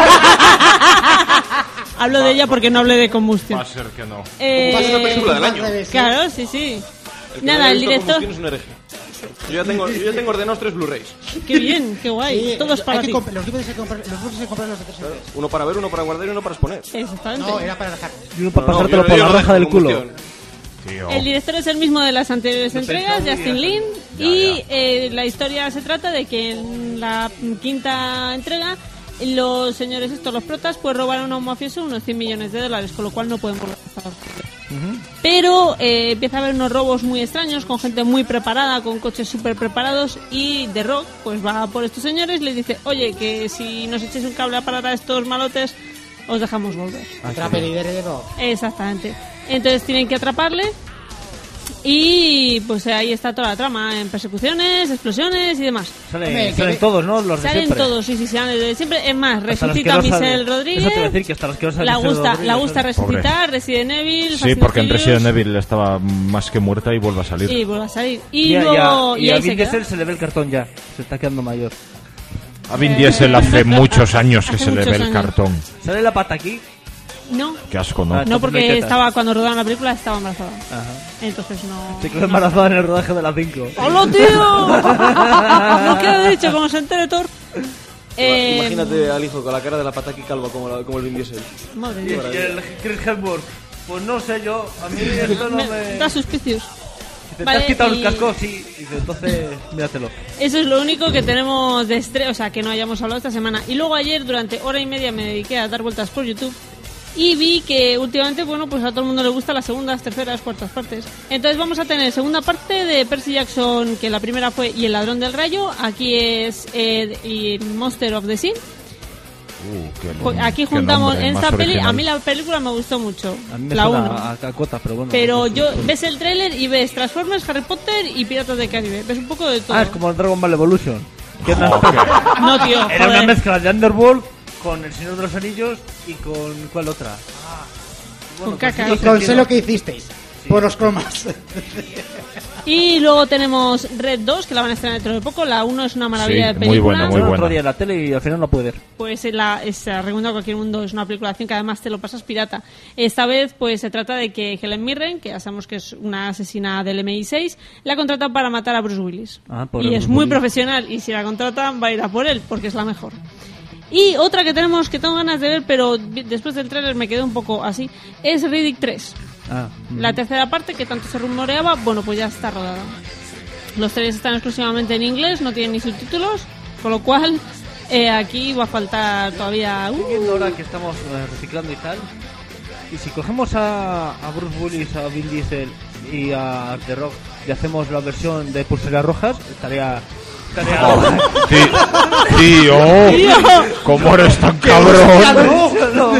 Hablo de ella porque no hablé de combustión. Va a ser que no. Va a ser la película del año. Claro, sí. El director es un hereje. Yo ya tengo ordenados 3 Blu-rays. Qué bien, qué guay. Todos para ti. Los libros hay que comprar los de 3 claro, uno para ver, uno para guardar y uno para exponer. Exactamente. No, era para dejar. Y uno para pasártelo por la raja del culo. Tío. El director es el mismo de las anteriores entregas, Justin Lin. La historia se trata de que en la quinta entrega los señores los protas, pues robaron a un mafioso unos $100 millones, con lo cual no pueden volver a estar. Pero empieza a haber unos robos muy extraños con gente muy preparada, con coches súper preparados, y The Rock pues va por estos señores y les dice: oye, que si nos echéis un cable a parar a estos malotes, os dejamos volver. Atrapen y de Rock. Exactamente. Entonces tienen que atraparle. Y pues ahí está toda la trama, en persecuciones, explosiones y demás. Salen todos, ¿no? Los de salen siempre. Todos, sí, salen de siempre. Es más, resucita a Michelle Rodríguez. Eso te voy a decir, que hasta las que la gusta resucitar, Resident Evil. Sí, porque en Resident Evil estaba más que muerta y vuelve a salir. Sí, vuelve a salir. Y luego... Y a Vin Diesel se le ve el cartón ya, se está quedando mayor. A Vin Diesel hace muchos años que se le ve el cartón. ¿Sale la pata aquí? No. Qué asco, ¿no? No, porque cuando rodaban la película estaba embarazada. Ajá. Entonces no... Se quedó embarazada en el rodaje de la 5. ¡Hola, tío! No queda dicho, como se entere Thor. Imagínate al hijo con la cara de la pata aquí calva como el Vin Diesel. Madre mía. Y el Chris Hemsworth. Pues no sé yo, a mí esto no me... Da suspicios. ¿Te has quitado el casco? Sí, entonces míratelo. Eso es lo único que tenemos de estreno, o sea, que no hayamos hablado esta semana. Y luego ayer, durante hora y media, me dediqué a dar vueltas por YouTube y vi que últimamente, bueno, pues a todo el mundo le gusta las segundas, terceras, cuartas partes. Entonces vamos a tener segunda parte de Percy Jackson, que la primera fue Y el ladrón del rayo. Aquí es y Monster of the Sea. Aquí juntamos en esta peli. A mí la película me gustó mucho. A mí me la suena 1. a cacota, pero bueno. Pero yo ves el tráiler y ves Transformers, Harry Potter y Piratas del Caribe. Ves un poco de todo. Es como el Dragon Ball Evolution. No, tío. Era una mezcla de Underworld con El Señor de los Anillos y con ¿cuál otra? Con caca. Y con sé lo que hicisteis. Sí. Por los cromas. Y luego tenemos Red 2, que la van a estrenar dentro de poco. La 1 es una maravilla de película. Muy buena, muy buena. Otro día en la tele y al final no pude ver. Pues se recomiendo a cualquier mundo. Es una película de acción que además te lo pasas pirata. Esta vez pues se trata de que Helen Mirren, que ya sabemos que es una asesina del MI6, la contratan para matar a Bruce Willis. Y es muy profesional. Y si la contratan va a ir a por él, porque es la mejor. Y otra que tenemos, que tengo ganas de ver, pero después del tráiler me quedé un poco así, es Riddick 3. La tercera parte, que tanto se rumoreaba, bueno, pues ya está rodada. Los trailers están exclusivamente en inglés, no tienen ni subtítulos, con lo cual aquí va a faltar todavía... Estoy viendo ahora que estamos reciclando y tal, y si cogemos a Bruce Willis, a Vin Diesel y a The Rock y hacemos la versión de Pulseras Rojas, estaría... Tío, ¿cómo eres tan cabrón?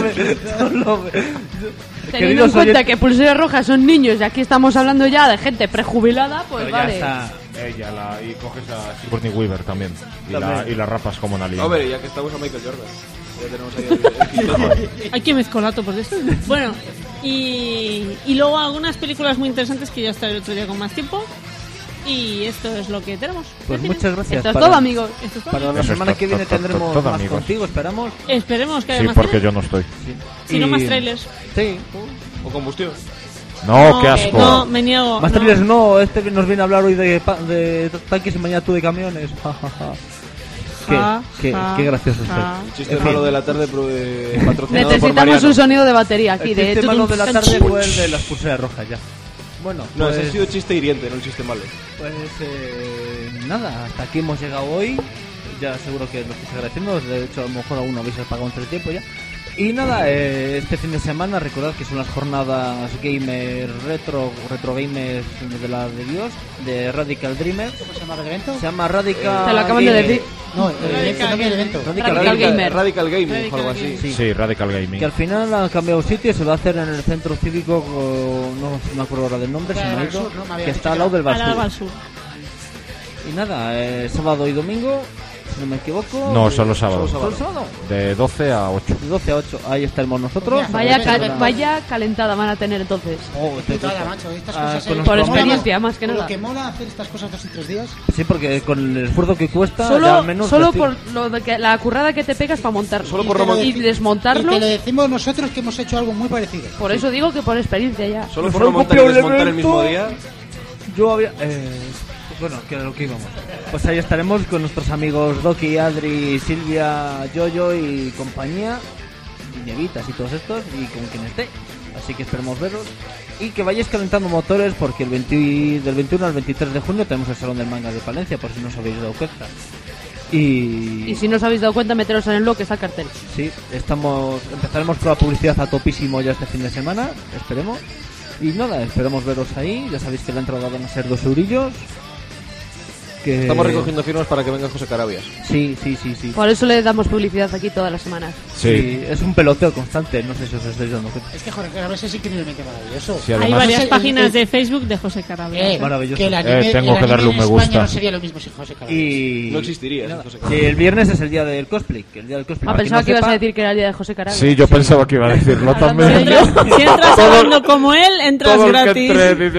Teniendo en cuenta que Pulseras Rojas son niños y aquí estamos hablando ya de gente prejubilada, pues pero vale. Y coges a Sigourney Weaver también. Y la rapas como una línea. Hombre, ya que estamos a Michael Jordan. Ya tenemos ahí Hay que mezcolato por eso. Bueno, y luego algunas películas muy interesantes que ya estaré el otro día con más tiempo. Y esto es lo que tenemos. Pues muchas gracias. Esto es todo, amigos. Para la semana que viene tendremos más amigos. Contigo, esperamos. Esperemos que haya más porque yo no estoy. Si no, más trailers. Sí. O combustión. No, qué asco. No, me niego. Más trailers no. Este nos viene a hablar hoy de tanques y mañana tú de camiones. Qué gracioso es. El chiste malo de la tarde patrocinado Necesitamos por un sonido de batería aquí. El chiste malo de la tarde fue el de las pulseras rojas ya. Bueno, no, pues, ese ha sido chiste hiriente, no el chiste malo. Pues nada, hasta aquí hemos llegado hoy. Ya seguro que lo estáis agradeciendo. De hecho, a lo mejor aún no habéis pagado entre el tiempo ya. Y nada, este fin de semana recordad que son las jornadas gamer retro gamers de la de Dios, de Radical Dreamers. ¿Cómo se llama el evento? Se llama Radical. Te lo acaban de decir. No, el evento. Radical Gaming o algo así. Sí, Radical Gaming. Que al final ha cambiado sitio, se va a hacer en el centro cívico, no me acuerdo ahora del nombre, se me ha ido, que está al lado del Balsur. Y nada, sábado y domingo, si no me equivoco. No, solo sábado. ¿Solo sábado? De 12 a 8. De 12 a 8, ahí estaremos nosotros. Vaya calentada van a tener entonces. Macho, estas cosas por experiencia, más que nada. Lo que mola hacer estas cosas 2 y 3 días. Sí, porque con el esfuerzo que cuesta, solo ya menos por lo de que la currada que te pegas para montarlo. Solo por y desmontarlo. Y te lo decimos nosotros que hemos hecho algo muy parecido. Por eso digo que por experiencia ya. Solo por remontar y desmontar el mismo día. Yo había... bueno, que era lo que íbamos. Pues ahí estaremos con nuestros amigos Doki, Adri, Silvia, Yoyo y compañía, y Nevitas y todos estos, y con quien esté. Así que esperemos veros. Y que vayáis calentando motores, porque del 21 al 23 de junio tenemos el Salón del Manga de Palencia, por si no os habéis dado cuenta. Y si no os habéis dado cuenta, meteros en el blog, que está el cartel. Sí, empezaremos con la publicidad a topísimo ya este fin de semana, esperemos. Y nada, esperamos veros ahí. Ya sabéis que la entrada van a ser 2 eurillos. Que... Estamos recogiendo firmas para que venga José Carabias. Sí. Por eso le damos publicidad aquí todas las semanas. Sí, es un peloteo constante, no sé si os estáis dando cuenta. Es que José Carabias es increíblemente maravilloso. Sí, además, hay varias páginas de Facebook de José Carabias. Maravilloso. Que tengo que darle un me gusta. No sería lo mismo sin José Carabias. Y no existiría. Nada. José y el viernes es el día del cosplay. Pensaba que ibas a decir que era el día de José Carabias. Sí, yo pensaba que iba a decirlo también. Si entras hablando como él, entras gratis.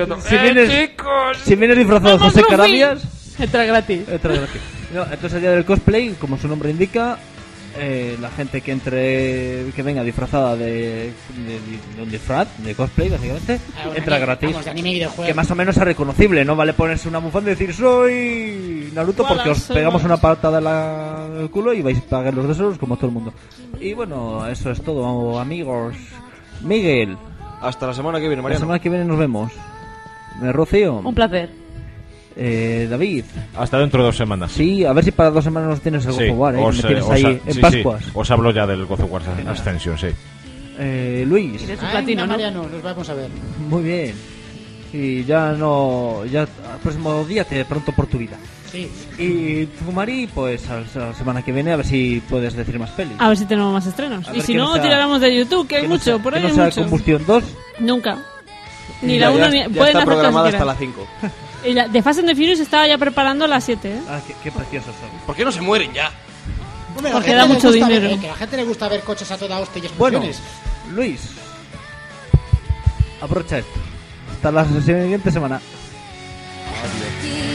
Si vienes disfrazado de José Carabias, entra gratis. No, entonces el día del cosplay, como su nombre indica, la gente que venga disfrazada de un disfraz, de cosplay, básicamente, entra gratis. Vamos, de anime y videojuego. Que más o menos es reconocible, no vale ponerse una bufanda y decir soy Naruto, porque os pegamos una patada en el culo y vais a pagar los 2 euros como todo el mundo. Y bueno, eso es todo, amigos. Miguel, Hasta la semana que viene, Mariano. La semana que viene nos vemos. Rocío. Un placer. David. Hasta dentro de 2 semanas. Sí, a ver si para 2 semanas nos tienes el God of War, me tienes ahí en sí, Pascuas. Sí. Os hablo ya del God of War Ascension, sí. Luis. Y de su platino, ¿no? Mariano, nos vamos a ver. Muy bien. Y ya el próximo día te pronto por tu vida. Sí. Y tú, Mari, pues a la semana que viene a ver si puedes decir más pelis. A ver si tenemos más estrenos. Y si no, tiráramos de YouTube, que hay mucho, por ahí hay mucho. Combustión 2. Nunca. Ni la 1 ni... Ya está programada hasta la 5. Y la de Fast and the Furious estaba ya preparando la 7, ¿eh? Ah, qué preciosos son. ¿Por qué no se mueren ya? Hombre, porque da mucho dinero. Que a la gente le gusta ver coches a toda hostia y explosiones. Bueno, Luis, aprovecha esto. Hasta la siguiente semana. Adiós.